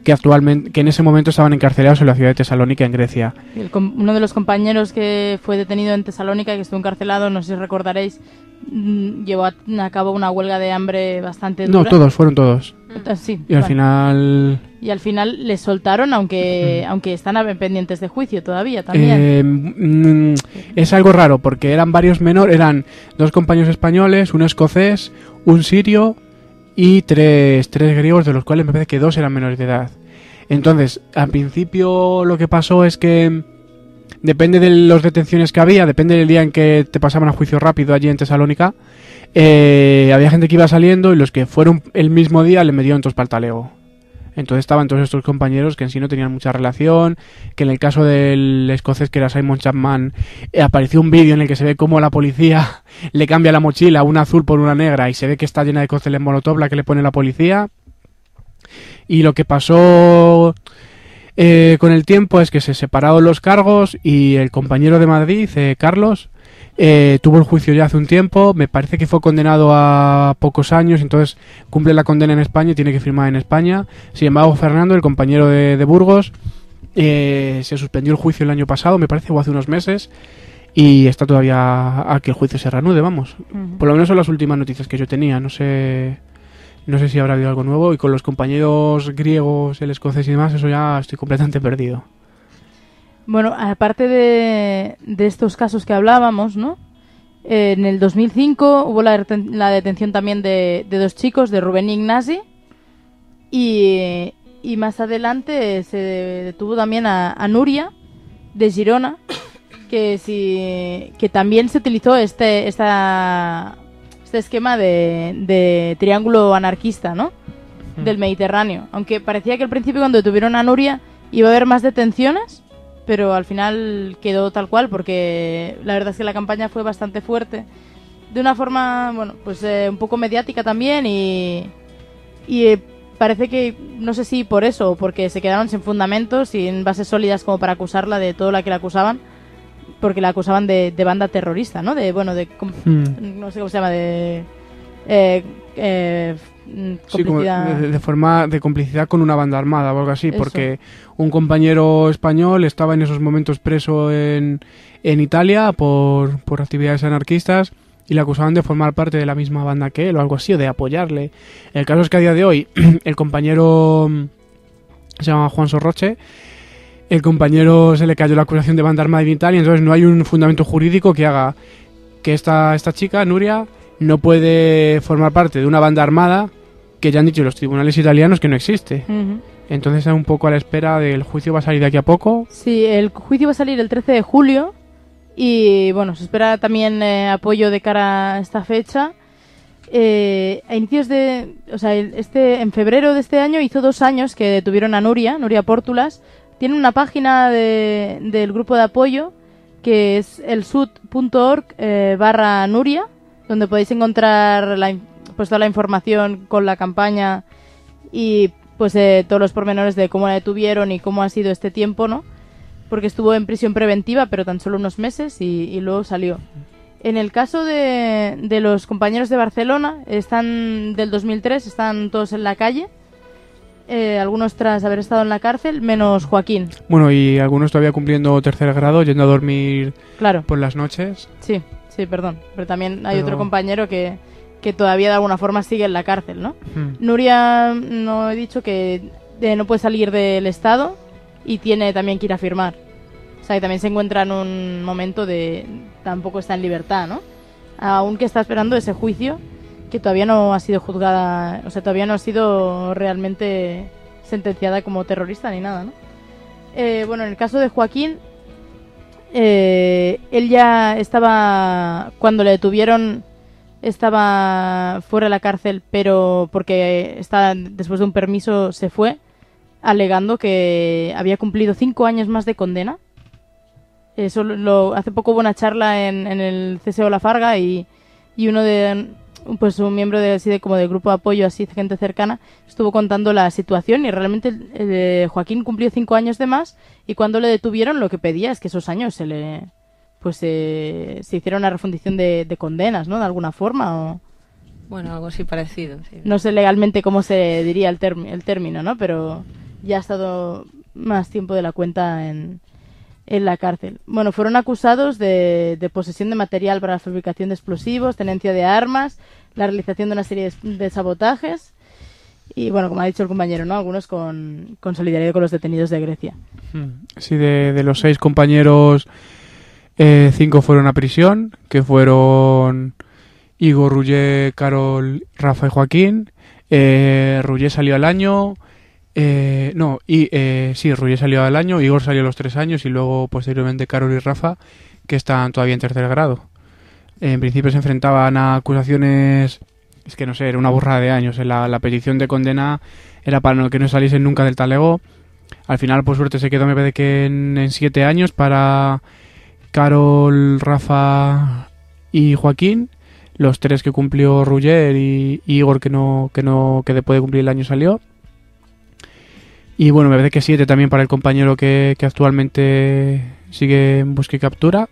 que en ese momento estaban encarcelados en la ciudad de Tesalónica, en Grecia. Uno de los compañeros que fue detenido en Tesalónica, que estuvo encarcelado, no sé si recordaréis, llevó a cabo una huelga de hambre bastante dura. No, fueron todos. Sí, Y al final... Y al final les soltaron, aunque están pendientes de juicio todavía también. Es algo raro, porque eran varios menores, eran 2 compañeros españoles, un escocés, un sirio y 3 griegos, de los cuales me parece que 2 eran menores de edad. Entonces, al principio lo que pasó es que depende de las detenciones que había, depende del día en que te pasaban a juicio rápido allí en Tesalónica, había gente que iba saliendo y los que fueron el mismo día le metieron todos para el talego. Entonces estaban todos estos compañeros que en sí no tenían mucha relación, que en el caso del escocés, que era Simon Chapman, apareció un vídeo en el que se ve cómo la policía le cambia la mochila, una azul por una negra, y se ve que está llena de cócteles Molotov la que le pone la policía. Y lo que pasó con el tiempo es que se separaron los cargos y el compañero de Madrid, Carlos, tuvo el juicio ya hace un tiempo, me parece que fue condenado a pocos años, entonces cumple la condena en España y tiene que firmar en España. Sin embargo, Fernando, el compañero de Burgos, se suspendió el juicio el año pasado, me parece, o hace unos meses, y está todavía a que el juicio se reanude, vamos. Por lo menos son las últimas noticias que yo tenía, no sé si habrá habido algo nuevo, y con los compañeros griegos, el escocés y demás, eso ya estoy completamente perdido. Bueno, aparte de estos casos que hablábamos, ¿no? En el 2005 hubo la detención también de 2 chicos, de Rubén y Ignasi, y más adelante se detuvo también a Núria, de Girona, que también se utilizó este esquema de triángulo anarquista, ¿no? Del Mediterráneo. Aunque parecía que al principio, cuando detuvieron a Núria, iba a haber más detenciones, pero al final quedó tal cual, porque la verdad es que la campaña fue bastante fuerte, de una forma, bueno, pues un poco mediática también, y parece que, no sé si por eso o porque se quedaron sin fundamentos, sin bases sólidas como para acusarla de todo lo que la acusaban, porque la acusaban de banda terrorista, ¿no? No sé cómo se llama, sí, como de forma de complicidad con una banda armada o algo así. Eso. Porque un compañero español estaba en esos momentos preso en Italia por actividades anarquistas y le acusaban de formar parte de la misma banda que él o algo así, o de apoyarle. El caso es que a día de hoy el compañero se llama Juan Sorroche. El compañero se le cayó la acusación de banda armada en Italia, entonces no hay un fundamento jurídico que haga que esta chica, Núria, no puede formar parte de una banda armada que ya han dicho los tribunales italianos que no existe. Entonces está un poco a la espera del juicio, va a salir de aquí a poco. Sí, el juicio va a salir el 13 de julio y bueno, se espera también apoyo de cara a esta fecha. A inicios en febrero de este año hizo 2 años que detuvieron a Núria Pórtulas. Tiene una página del grupo de apoyo que es elsud.org/Núria, donde podéis encontrar toda la información con la campaña y pues todos los pormenores de cómo la detuvieron y cómo ha sido este tiempo, ¿no? Porque estuvo en prisión preventiva, pero tan solo unos meses y luego salió. En el caso de los compañeros de Barcelona, del 2003, están todos en la calle, algunos tras haber estado en la cárcel, menos Joaquín. Bueno, y algunos todavía cumpliendo 3er grado, yendo a dormir por las noches. Sí, perdón, pero también hay otro compañero que todavía de alguna forma sigue en la cárcel, ¿no? Núria, no he dicho que no puede salir del Estado y tiene también que ir a firmar. O sea, que también se encuentra en un momento tampoco está en libertad, ¿no? Aunque está esperando ese juicio que todavía no ha sido juzgada, o sea, todavía no ha sido realmente sentenciada como terrorista ni nada, ¿no? Bueno, en el caso de Joaquín, él ya estaba, cuando le detuvieron, estaba fuera de la cárcel, pero porque después de un permiso se fue, alegando que había cumplido 5 años más de condena. Eso hace poco hubo una charla en el CSO La Farga y uno pues un miembro del grupo de apoyo, así, gente cercana, estuvo contando la situación y realmente Joaquín cumplió 5 años de más y cuando le detuvieron lo que pedía es que esos años se hiciera una refundición de condenas, ¿no? De alguna forma o... Bueno, algo así parecido. Sí. No sé legalmente cómo se diría el término, ¿no? Pero ya ha estado más tiempo de la cuenta en la cárcel. Bueno, fueron acusados de posesión de material para la fabricación de explosivos, tenencia de armas, la realización de una serie de sabotajes y, bueno, como ha dicho el compañero, ¿no? Algunos con solidaridad con los detenidos de Grecia. Sí, de los 6 compañeros, 5 fueron a prisión, que fueron Igor, Ruller, Carol, Rafa y Joaquín. Ruller salió al año... Ruller salió al año, Igor salió a los 3 años y luego posteriormente Carol y Rafa, que están todavía en tercer grado. En principio se enfrentaban a acusaciones, es que no sé, era una burrada de años. La petición de condena era para que no saliesen nunca del talego. Al final, por suerte, se quedó, me parece que en 7 años para Carol, Rafa y Joaquín. Los 3 que cumplió Ruller y Igor que después de cumplir el año salió. Y bueno, me parece que 7 también para el compañero que actualmente sigue en busca y captura.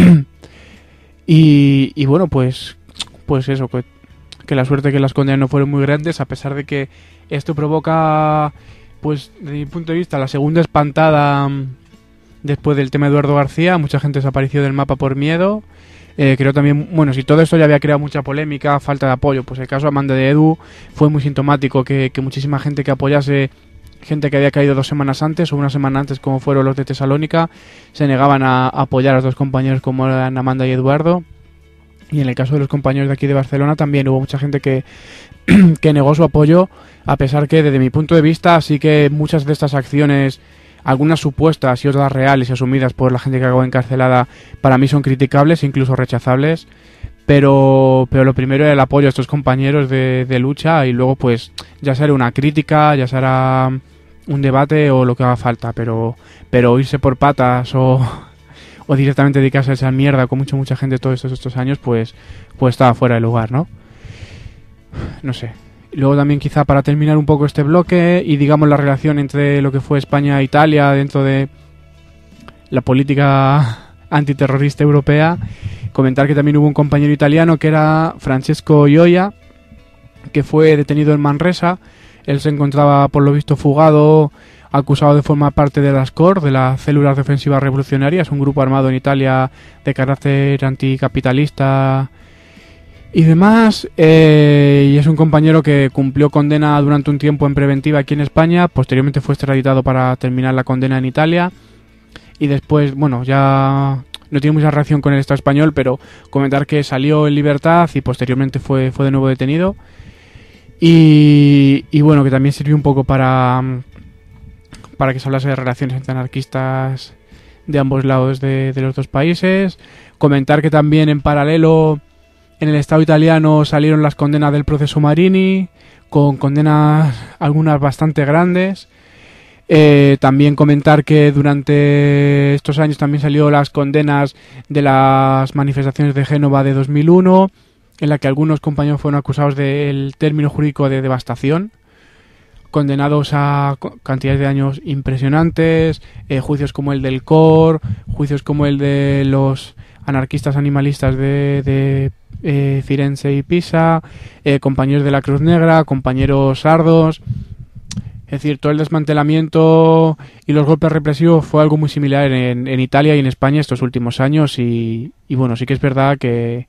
y bueno, pues eso, que la suerte que las condenas no fueron muy grandes, a pesar de que esto provoca, pues desde mi punto de vista, la segunda espantada después del tema de Eduardo García. Mucha gente desapareció del mapa por miedo. Creo también, bueno, si todo esto ya había creado mucha polémica, falta de apoyo, pues el caso Amanda de Edu fue muy sintomático, que muchísima gente que apoyase, gente que había caído 2 semanas antes o una semana antes, como fueron los de Tesalónica, se negaban a apoyar a los 2 compañeros como eran Amanda y Eduardo. Y en el caso de los compañeros de aquí de Barcelona también hubo mucha gente que negó su apoyo, a pesar que desde mi punto de vista sí que muchas de estas acciones, algunas supuestas y otras reales y asumidas por la gente que acabó encarcelada, para mí son criticables e incluso rechazables. Pero lo primero era el apoyo a estos compañeros de lucha, y luego pues ya será una crítica, ya será un debate o lo que haga falta, pero irse por patas o directamente dedicarse a esa mierda con mucha gente todos estos años, pues estaba fuera de lugar, ¿no? No sé. Luego también, quizá para terminar un poco este bloque y digamos la relación entre lo que fue España e Italia dentro de la política antiterrorista europea, comentar que también hubo un compañero italiano que era Francesco Gioia, que fue detenido en Manresa. Él se encontraba, por lo visto, fugado, acusado de formar parte de las COR, de las Células Defensivas Revolucionarias, un grupo armado en Italia de carácter anticapitalista y demás. Y es un compañero que cumplió condena durante un tiempo en preventiva aquí en España, posteriormente fue extraditado para terminar la condena en Italia, y después, bueno, ya no tiene mucha relación con el Estado español, pero comentar que salió en libertad y posteriormente fue de nuevo detenido. Y bueno, que también sirvió un poco para que se hablase de relaciones entre anarquistas de ambos lados de los 2 países. Comentar que también en paralelo en el Estado italiano salieron las condenas del proceso Marini, con condenas algunas bastante grandes. También comentar que durante estos años también salió las condenas de las manifestaciones de Génova de 2001, en la que algunos compañeros fueron acusados del término jurídico de devastación, condenados a cantidades de años impresionantes, juicios como el del COR, juicios como el de los anarquistas animalistas de Firenze y Pisa, compañeros de la Cruz Negra, compañeros sardos. Es decir, todo el desmantelamiento y los golpes represivos fue algo muy similar en Italia y en España estos últimos años, y bueno, sí que es verdad que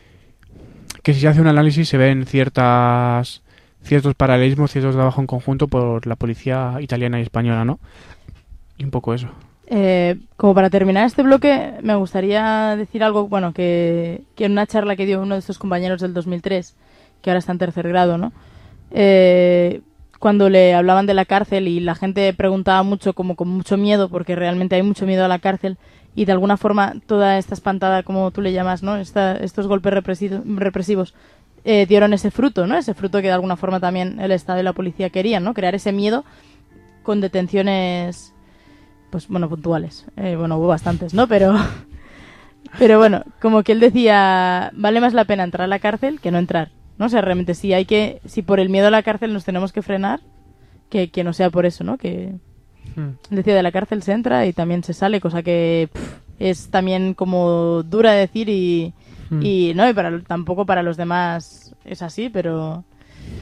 si se hace un análisis se ven ciertos paralelismos, ciertos trabajos en conjunto por la policía italiana y española, ¿no? Y un poco eso. Como para terminar este bloque, me gustaría decir algo, bueno, que en una charla que dio uno de estos compañeros del 2003, que ahora está en tercer grado, ¿no? Cuando le hablaban de la cárcel y la gente preguntaba mucho, como con mucho miedo, porque realmente hay mucho miedo a la cárcel, y de alguna forma toda esta espantada, como tú le llamas, ¿no? Estos golpes represivos dieron ese fruto, ¿no? Ese fruto que de alguna forma también el Estado y la policía querían, ¿no? Crear ese miedo con detenciones, pues bueno, puntuales. Bueno, hubo bastantes, ¿no? Pero bueno, como que él decía, vale más la pena entrar a la cárcel que no entrar, ¿no? O sea, realmente si por el miedo a la cárcel nos tenemos que frenar, que no sea por eso, ¿no? Que decía, de la cárcel se entra y también se sale, cosa que es también como dura de decir y no, y tampoco para los demás es así, pero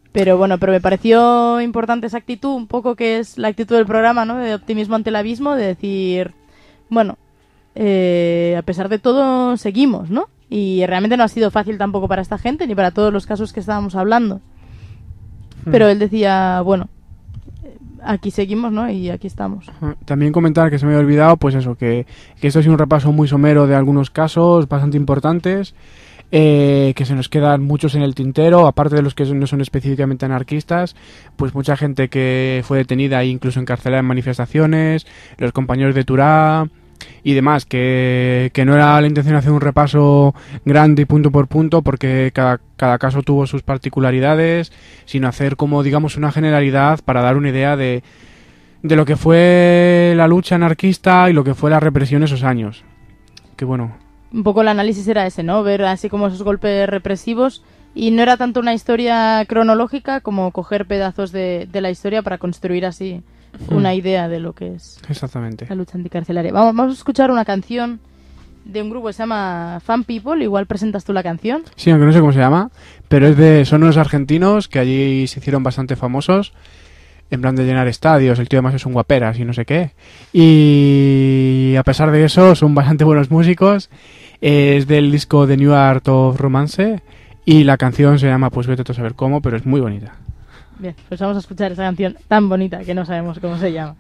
Pero bueno, pero me pareció importante esa actitud, un poco que es la actitud del programa, ¿no? De optimismo ante el abismo, de decir, bueno, a pesar de todo seguimos, ¿no? Y realmente no ha sido fácil tampoco para esta gente ni para todos los casos que estábamos hablando. Pero él decía, bueno, aquí seguimos, ¿no? Y aquí estamos. También comentar que se me había olvidado, pues eso, que esto ha sido un repaso muy somero de algunos casos bastante importantes, que se nos quedan muchos en el tintero, aparte de los que no son específicamente anarquistas, pues mucha gente que fue detenida e incluso encarcelada en manifestaciones, los compañeros de Turá y demás, que no era la intención hacer un repaso grande y punto por punto, porque cada caso tuvo sus particularidades, sino hacer como, digamos, una generalidad para dar una idea de lo que fue la lucha anarquista y lo que fue la represión esos años. Que bueno... Un poco el análisis era ese, ¿no? Ver así como esos golpes represivos, y no era tanto una historia cronológica como coger pedazos de la historia para construir así una idea de lo que es exactamente la lucha anticarcelaria. Vamos a escuchar una canción de un grupo que se llama Fan People. Igual presentas tú la canción. Sí, aunque no sé cómo se llama, pero son unos argentinos que allí se hicieron bastante famosos, en plan de llenar estadios. El tío además es un guaperas y no sé qué, y a pesar de eso son bastante buenos músicos. Es del disco The New Art of Romance y la canción se llama, pues vete tú a saber cómo, pero es muy bonita. Bien, pues vamos a escuchar esa canción tan bonita que no sabemos cómo se llama.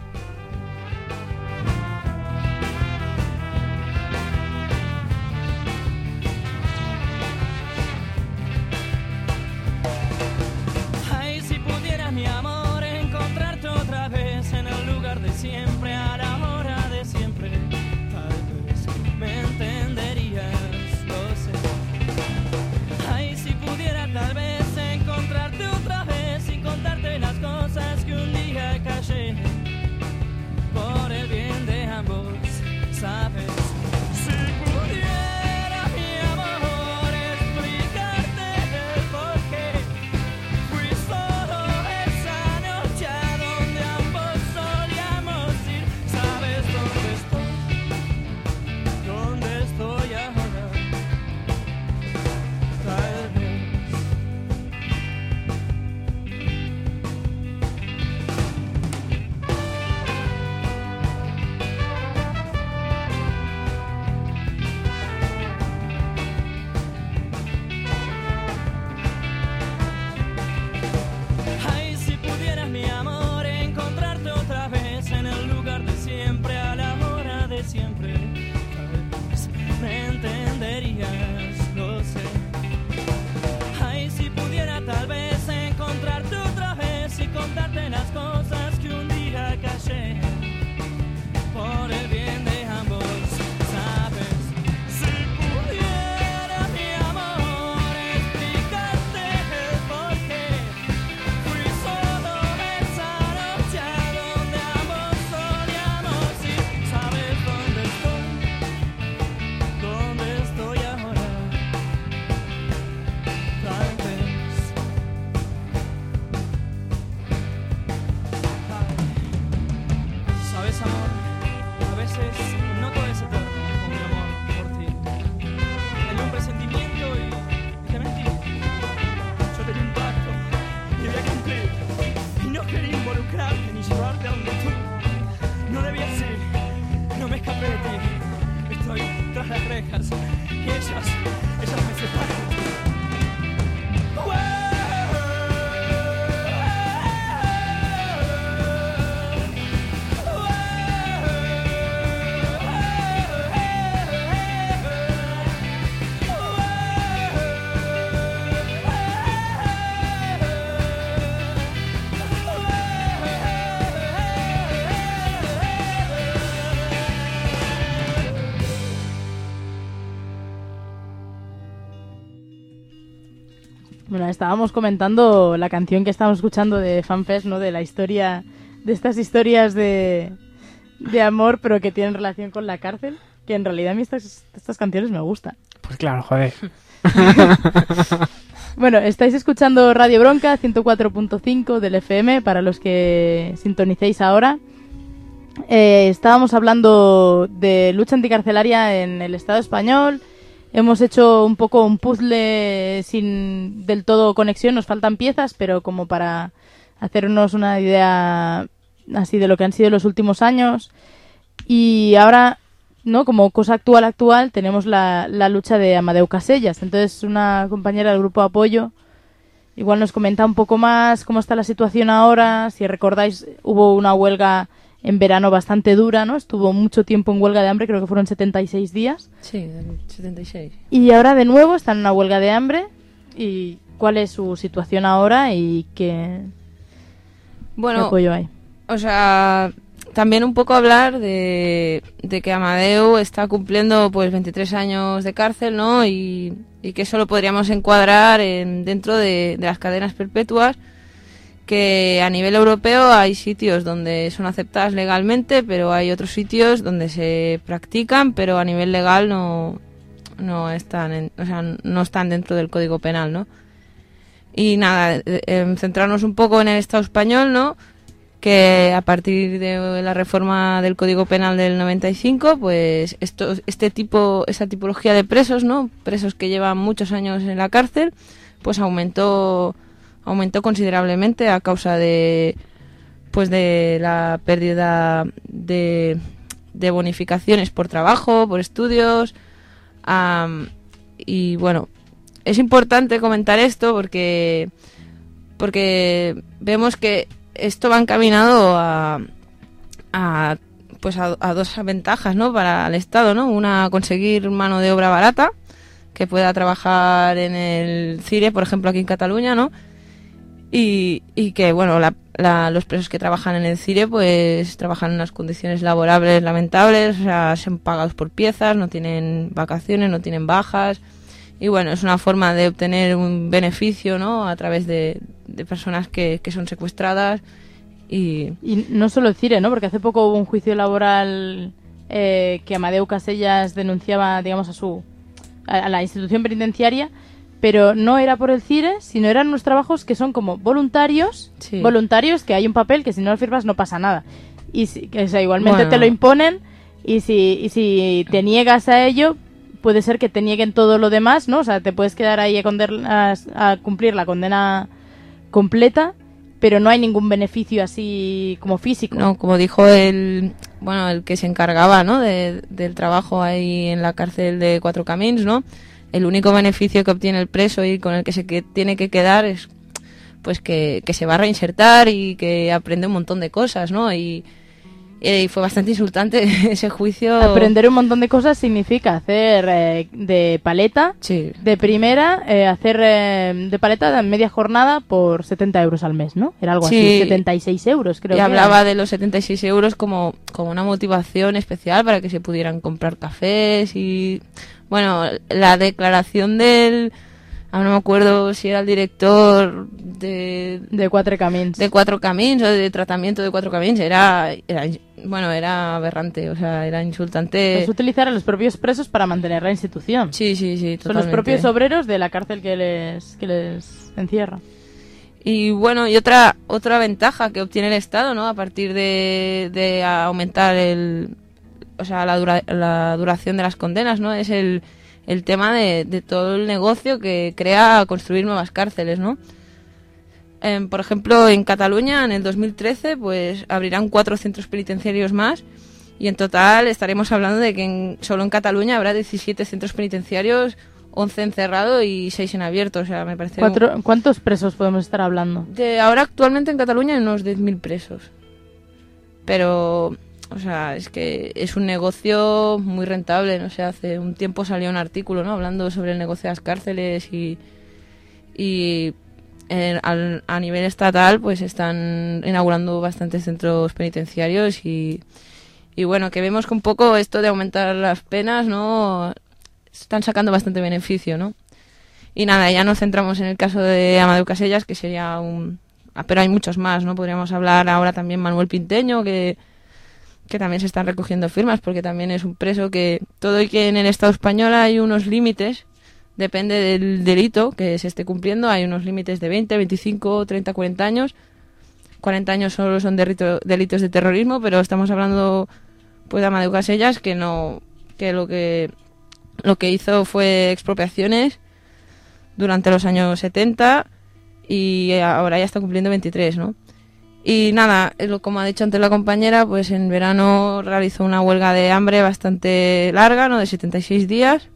Ay, si pudiera, mi amor, encontrarte otra vez en el lugar de siempre, a la hora de siempre, tal vez me entenderías, lo sé. Ay, si pudiera, tal vez encontrarte otra vez y contarte las cosas que un día callé, por el bien de ambos, ¿sabes? Si pudiera, mi amor, explicarte el porqué, fui solo esa noche a donde ambos solíamos ir. ¿Sabes dónde estoy ahora? Tal vez. Ay, si pudiera, mi amor, encontrarte otra vez en el lugar de siempre, a la hora de siempre, tal vez me entenderías, lo sé. Ay, si pudiera, tal vez encontrarte otra vez y contarte las cosas que un día callé, por el bien de ambos, ¿sabes? Si pudiera, mi amor, explicarte el porqué, fui solo esa noche a donde ambos solíamos ir. ¿Sabes dónde estoy ahora? Tal vez. ¿Sabes, amor? A veces no todo es eterno con mi amor por ti. Tenía un presentimiento y te mentí. Yo tenía un pacto y debía cumplir. Y no quería involucrarte ni llevarte a donde tú no debías ir. No me escapé de ti. Estoy tras las rejas y ellas me separan. Bueno, estábamos comentando la canción que estábamos escuchando de FanFest, ¿no? De la historia, de estas historias de amor, pero que tienen relación con la cárcel. Que en realidad a mí estas canciones me gustan. Pues claro, joder. Bueno, estáis escuchando Radio Bronca 104.5 del FM, para los que sintonicéis ahora. Estábamos hablando de lucha anticarcelaria en el Estado español, hemos hecho un poco un puzzle sin del todo conexión, nos faltan piezas, pero como para hacernos una idea así de lo que han sido los últimos años. Y ahora, ¿no? Como cosa actual, tenemos la lucha de Amadeu Casellas. Entonces, una compañera del grupo de apoyo igual nos comenta un poco más cómo está la situación ahora. Si recordáis, hubo una huelga en verano bastante dura, ¿no? Estuvo mucho tiempo en huelga de hambre, creo que fueron 76 días. Sí, 76. Y ahora de nuevo están en una huelga de hambre. ¿Y cuál es su situación ahora y qué apoyo hay? O sea, también un poco hablar de que Amadeu está cumpliendo pues 23 años de cárcel, ¿no? Y que eso lo podríamos encuadrar dentro de las cadenas perpetuas, que a nivel europeo hay sitios donde son aceptadas legalmente, pero hay otros sitios donde se practican, pero a nivel legal no están, no están dentro del Código Penal, ¿no? Y nada, centrarnos un poco en el Estado español, ¿no? Que a partir de la reforma del Código Penal del 95, pues esa tipología de presos, ¿no? Presos que llevan muchos años en la cárcel, pues aumentó considerablemente a causa de la pérdida de bonificaciones por trabajo, por estudios, y bueno, es importante comentar esto porque vemos que esto va encaminado a dos ventajas, ¿no? Para el Estado, ¿no? Una, conseguir mano de obra barata que pueda trabajar en el CIRE, por ejemplo, aquí en Cataluña, ¿no? Y que, bueno, los presos que trabajan en el CIRE, pues trabajan en unas condiciones laborables lamentables, o sea, son pagados por piezas, no tienen vacaciones, no tienen bajas. Y bueno, es una forma de obtener un beneficio, ¿no? A través de personas que son secuestradas. Y no solo el CIRE, ¿no? Porque hace poco hubo un juicio laboral que Amadeu Casellas denunciaba, digamos, a la institución penitenciaria, pero no era por el CIRE, sino eran unos trabajos que son como voluntarios, sí. Voluntarios, que hay un papel que si no lo firmas no pasa nada. Y o sea, igualmente bueno, te lo imponen, y si te niegas a ello, puede ser que te nieguen todo lo demás, ¿no? O sea, te puedes quedar ahí a cumplir la condena completa, pero no hay ningún beneficio así como físico. No, como dijo el que se encargaba, ¿no? del trabajo ahí en la cárcel de Cuatro Camins, ¿no? El único beneficio que obtiene el preso y con el que tiene que quedar es pues que se va a reinsertar y que aprende un montón de cosas, ¿no? Y fue bastante insultante ese juicio. Aprender un montón de cosas significa hacer de paleta, sí. De primera, hacer de paleta de media jornada por 70 euros al mes, ¿no? Era algo sí. así, 76 euros creo. Y hablaba de los 76 euros como una motivación especial para que se pudieran comprar cafés y... Bueno, la declaración no me acuerdo si era el director de Cuatro Camins. De Cuatro Camins o de tratamiento de Cuatro Camins era aberrante, o sea, era insultante. Es utilizar a los propios presos para mantener la institución. Sí, totalmente. Son los propios obreros de la cárcel que les encierra. Y bueno, y otra ventaja que obtiene el Estado, ¿no? A partir de aumentar la duración de las condenas, ¿no? Es el tema de todo el negocio que crea construir nuevas cárceles, ¿no? Por ejemplo, en Cataluña, en el 2013, pues abrirán 4 centros penitenciarios más y en total estaremos hablando de que solo en Cataluña habrá 17 centros penitenciarios, 11 en cerrado y 6 en abierto. O sea, me parece... ¿Cuántos presos podemos estar hablando? Ahora actualmente en Cataluña hay unos 10.000 presos. Pero... O sea, es que es un negocio muy rentable, no sé, hace un tiempo salió un artículo, ¿no? Hablando sobre el negocio de las cárceles y a nivel estatal pues están inaugurando bastantes centros penitenciarios y bueno, que vemos que un poco esto de aumentar las penas, ¿no? Están sacando bastante beneficio, ¿no? Y nada, ya nos centramos en el caso de Amadeu Casellas, que sería pero hay muchos más, ¿no? Podríamos hablar ahora también Manuel Pinteño, que también se están recogiendo firmas, porque también es un preso que todo y que en el Estado español hay unos límites, depende del delito que se esté cumpliendo, hay unos límites de 20, 25, 30, 40 años. 40 años solo son delitos de terrorismo, pero estamos hablando pues de Amadeu Casellas, que lo que lo que hizo fue expropiaciones durante los años 70 y ahora ya está cumpliendo 23, ¿no? Y nada, como ha dicho antes la compañera, pues en verano realizó una huelga de hambre bastante larga, ¿no? De 76 días.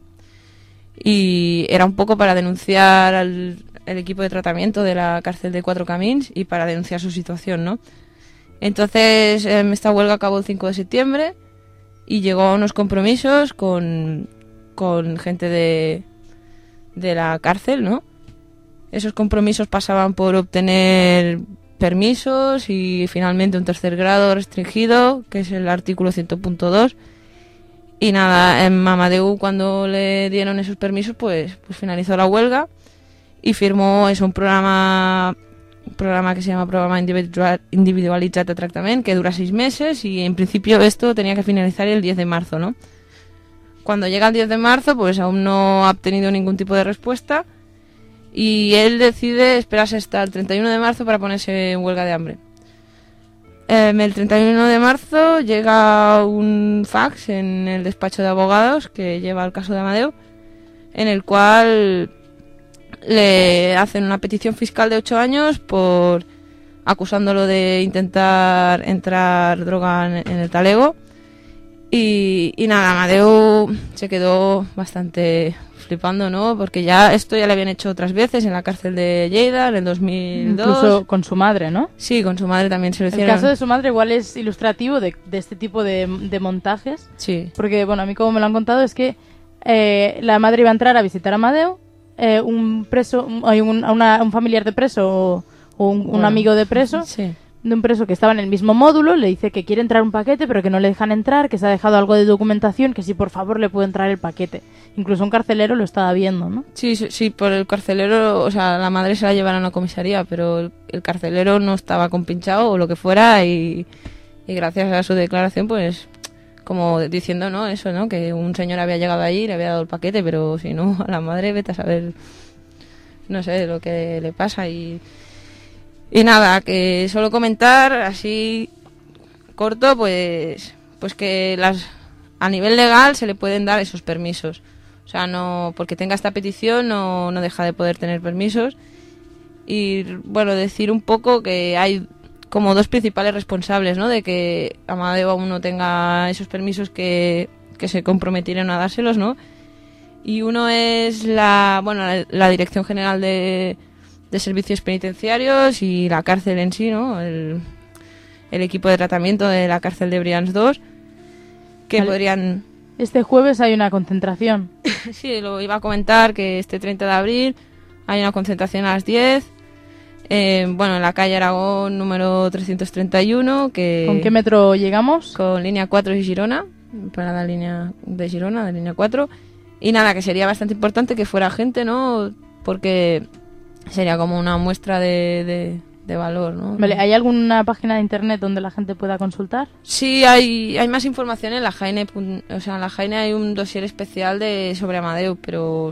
Y era un poco para denunciar al equipo de tratamiento de la cárcel de Cuatro Camins y para denunciar su situación, ¿no? Entonces, esta huelga acabó el 5 de septiembre y llegó a unos compromisos con gente de la cárcel, ¿no? Esos compromisos pasaban por obtener permisos y finalmente un tercer grado restringido, que es el artículo 100.2. Y nada, en Amadeu, cuando le dieron esos permisos, pues finalizó la huelga y firmó un programa que se llama Programa Individualitzat de Tractament, que dura 6 meses y en principio esto tenía que finalizar el 10 de marzo, ¿no? Cuando llega el 10 de marzo, pues aún no ha obtenido ningún tipo de respuesta y él decide esperarse hasta el 31 de marzo para ponerse en huelga de hambre. El 31 de marzo llega un fax en el despacho de abogados que lleva el caso de Amadeu, en el cual le hacen una petición fiscal de 8 años por acusándolo de intentar entrar droga en el talego. Y nada, Amadeu se quedó bastante flipando, ¿no? Porque ya esto ya le habían hecho otras veces en la cárcel de Lleida en el 2002. Incluso con su madre, ¿no? Sí, con su madre también se lo hicieron. El caso de su madre igual es ilustrativo de este tipo de montajes. Sí. Porque, bueno, a mí como me lo han contado es que la madre iba a entrar a visitar a Amadeu, un familiar de preso o un amigo de preso, sí, de un preso que estaba en el mismo módulo, le dice que quiere entrar un paquete pero que no le dejan entrar, que se ha dejado algo de documentación, que si por favor le puede entrar el paquete. Incluso un carcelero lo estaba viendo, ¿no? Sí, por el carcelero, o sea, la madre se la llevaron a la comisaría, pero el carcelero no estaba compinchado o lo que fuera y gracias a su declaración, pues, como diciendo, ¿no? Eso, ¿no? Que un señor había llegado allí y le había dado el paquete, pero si no, a la madre vete a saber, no sé, lo que le pasa y nada, que solo comentar así corto, pues que a nivel legal se le pueden dar esos permisos. O sea, no porque tenga esta petición no deja de poder tener permisos. Y bueno, decir un poco que hay como dos principales responsables, ¿no? De que Amadeu aún no tenga esos permisos que se comprometieron a dárselos, ¿no? Y uno es la Dirección General de Servicios Penitenciarios y la cárcel en sí, ¿no? El equipo de tratamiento de la cárcel de Brians 2, que vale. podrían... Este jueves hay una concentración. Sí, lo iba a comentar, que este 30 de abril hay una concentración a las 10, en la calle Aragón número 331, que... ¿Con qué metro llegamos? Con línea 4 y Girona, para la línea de Girona, de línea 4, y nada, que sería bastante importante que fuera gente, ¿no? Porque sería como una muestra de valor, ¿no? Vale, ¿hay alguna página de internet donde la gente pueda consultar? Sí, hay más información en la Jaine. O sea, en la Jaine hay un dossier especial sobre Amadeu, pero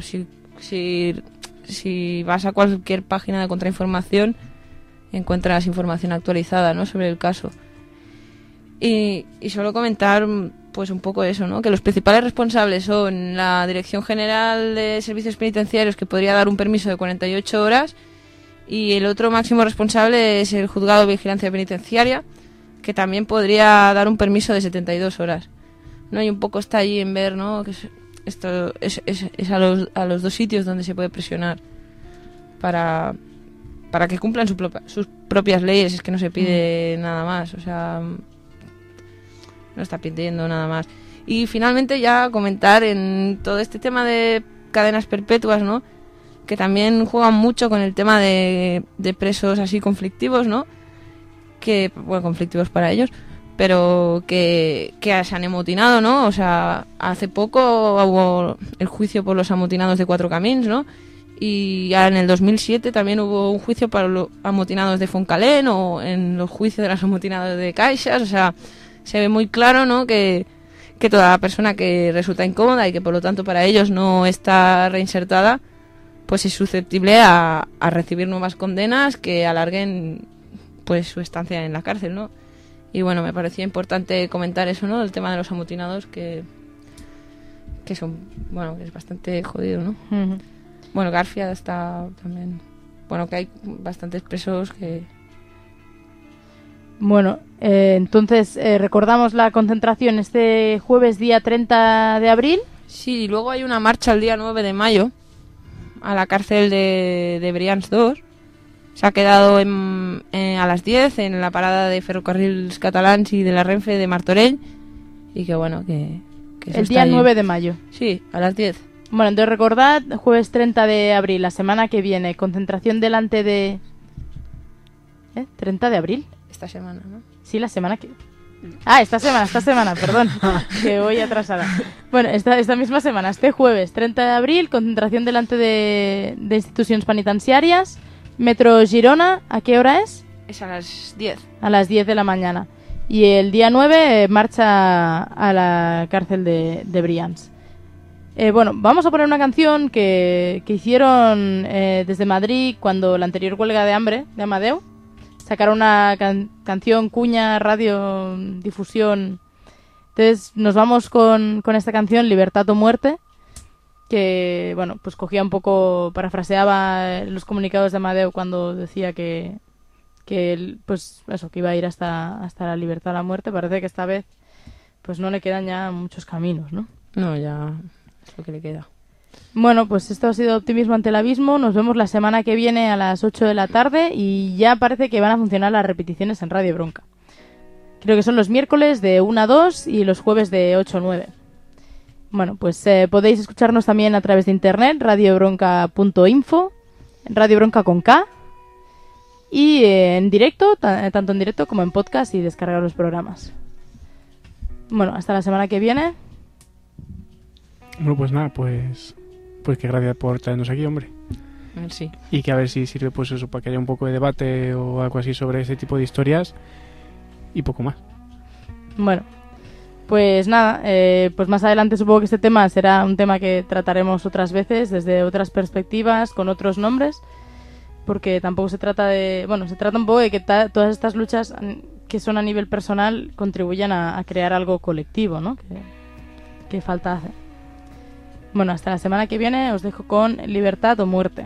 si vas a cualquier página de contrainformación encuentras información actualizada, ¿no? Sobre el caso. Y solo comentar pues un poco eso, ¿no? Que los principales responsables son la Dirección General de Servicios Penitenciarios, que podría dar un permiso de 48 horas, y el otro máximo responsable es el Juzgado de Vigilancia Penitenciaria, que también podría dar un permiso de 72 horas, ¿no? Y un poco está allí en ver, ¿no? Que esto es a los dos sitios donde se puede presionar para que cumplan sus propias leyes. Es que no se pide nada más, o sea, no está pidiendo nada más. Y finalmente ya comentar en todo este tema de cadenas perpetuas, ¿no? Que también juegan mucho con el tema de presos así conflictivos, ¿no? Que, bueno, conflictivos para ellos, pero que se han amotinado, ¿no? O sea, hace poco hubo el juicio por los amotinados de Cuatro Camins, ¿no? Y ya en el 2007 también hubo un juicio para los amotinados de Foncalén, o en los juicios de los amotinados de Caixas. O sea, se ve muy claro, ¿no? Que toda persona que resulta incómoda y que por lo tanto para ellos no está reinsertada, pues es susceptible a recibir nuevas condenas que alarguen pues su estancia en la cárcel, ¿no? Y bueno, me parecía importante comentar eso, ¿no? El tema de los amotinados, que que es bastante jodido, ¿no? Ujú. Bueno, García está también... Bueno, que hay bastantes presos que... Bueno, entonces recordamos la concentración este jueves día 30 de abril. Sí, y luego hay una marcha el día 9 de mayo a la cárcel de Brians 2. Se ha quedado a las 10 en la parada de ferrocarrils catalans y de la Renfe de Martorell. Y que bueno, que eso El está día ahí. 9 de mayo. Sí, a las 10. Bueno, entonces recordad, jueves 30 de abril, la semana que viene, concentración delante de... 30 de abril. Esta semana, ¿no? Sí, la semana que... Ah, esta semana, perdón, que voy atrasada. Bueno, esta misma semana, este jueves 30 de abril, concentración delante de institucions penitenciàries, Metro Girona, ¿a qué hora es? Es a las 10. A las 10 de la mañana. Y el día 9 marcha a la cárcel de Brians. Bueno, vamos a poner una canción que hicieron desde Madrid cuando la anterior huelga de hambre de Amadeu. Sacaron una canción, cuña, radio, difusión. Entonces nos vamos con esta canción, Libertad o Muerte, que, bueno, pues cogía un poco, parafraseaba los comunicados de Amadeu cuando decía que él, pues eso, que iba a ir hasta la libertad o la muerte. Parece que esta vez pues no le quedan ya muchos caminos, ¿no? No, ya es lo que le queda. Bueno, pues esto ha sido Optimismo ante el Abismo. Nos vemos la semana que viene a las 8 de la tarde y ya parece que van a funcionar las repeticiones en Radio Bronca. Creo que son los miércoles de 1 a 2 y los jueves de 8 a 9. Bueno, pues podéis escucharnos también a través de internet, radiobronca.info, Radio Bronca con K, y en directo, tanto en directo como en podcast, y descargar los programas. Bueno, hasta la semana que viene. Bueno, pues nada, pues que gracias por traernos aquí, hombre. Sí. Y que a ver si sirve pues eso para que haya un poco de debate o algo así sobre este tipo de historias y poco más. Bueno, pues nada, pues más adelante supongo que este tema será un tema que trataremos otras veces desde otras perspectivas, con otros nombres, porque tampoco se trata de... Bueno, se trata un poco de que todas estas luchas que son a nivel personal contribuyan a crear algo colectivo, ¿no? Que falta hacer. Bueno, hasta la semana que viene os dejo con Libertad o Muerte.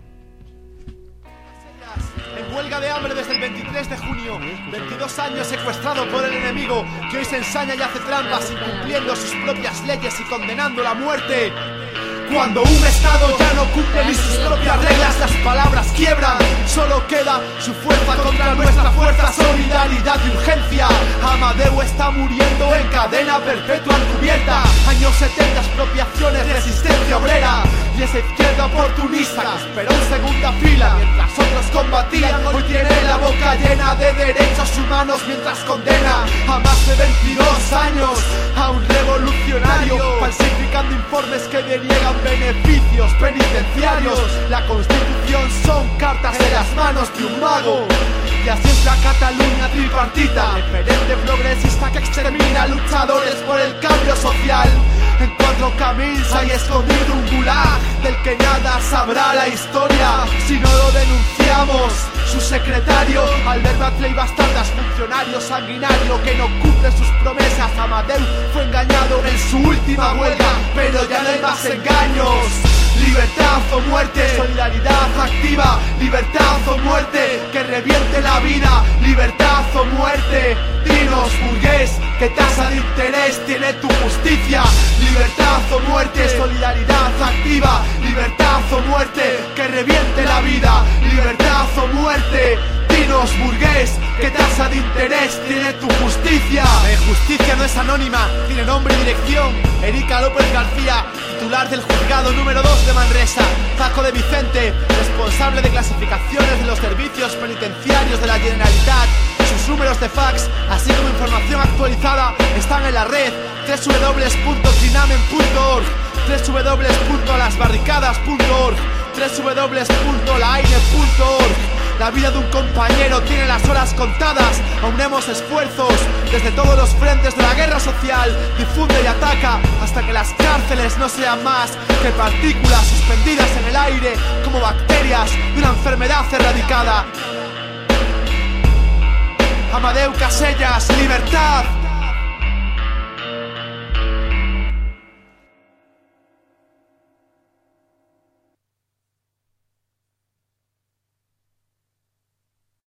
En huelga de hambre desde el 23 de junio, 22 años secuestrado por el enemigo, que hoy se ensaña y hace trampas, incumpliendo sus propias leyes y condenando la muerte. Cuando un estado ya no cumple ni sus propias reglas, las palabras quiebran, solo queda su fuerza contra nuestra fuerza, solidaridad y urgencia. Amadeu está muriendo en cadena perpetua encubierta. Años 70, expropiaciones, resistencia obrera, y esa izquierda oportunista que esperó en segunda fila mientras otros combatían, hoy tiene la boca llena de derechos humanos mientras condena a más de 22 años a un revolucionario, falsificando informes que deniegan beneficios penitenciarios. La Constitución son cartas en las manos de un mago. Y así es la Cataluña tripartita, referente progresista que extermina luchadores por el cambio social. En 4 camins hay escondido un gulag del que nada sabrá la historia si no lo denunciamos. Su secretario, Albert Batlley Bastardas, funcionario sanguinario que no cumple sus promesas. Amadeu fue engañado en su última huelga, pero ya no hay más engaños. Libertad o muerte, solidaridad activa. Libertad o muerte, que reviente la vida. Libertad o muerte, dinos burgués, ¿qué tasa de interés tiene tu justicia? Libertad o muerte, solidaridad activa. Libertad o muerte, que reviente la vida. Libertad o muerte, dinos burgués, ¿qué tasa de interés tiene tu justicia? La justicia no es anónima, tiene nombre y dirección. Erika López García, titular del juzgado número 2 de Manresa. Paco de Vicente, responsable de clasificaciones de los servicios penitenciarios de la Generalitat. Sus números de fax, así como información actualizada, están en la red www.dinamen.org, www.lasbarricadas.org, www.laaine.org. La vida de un compañero tiene las horas contadas. Aunemos esfuerzos desde todos los frentes de la guerra social. Difunde y ataca hasta que las cárceles no sean más que partículas suspendidas en el aire como bacterias de una enfermedad erradicada. Amadeu Casellas, libertad.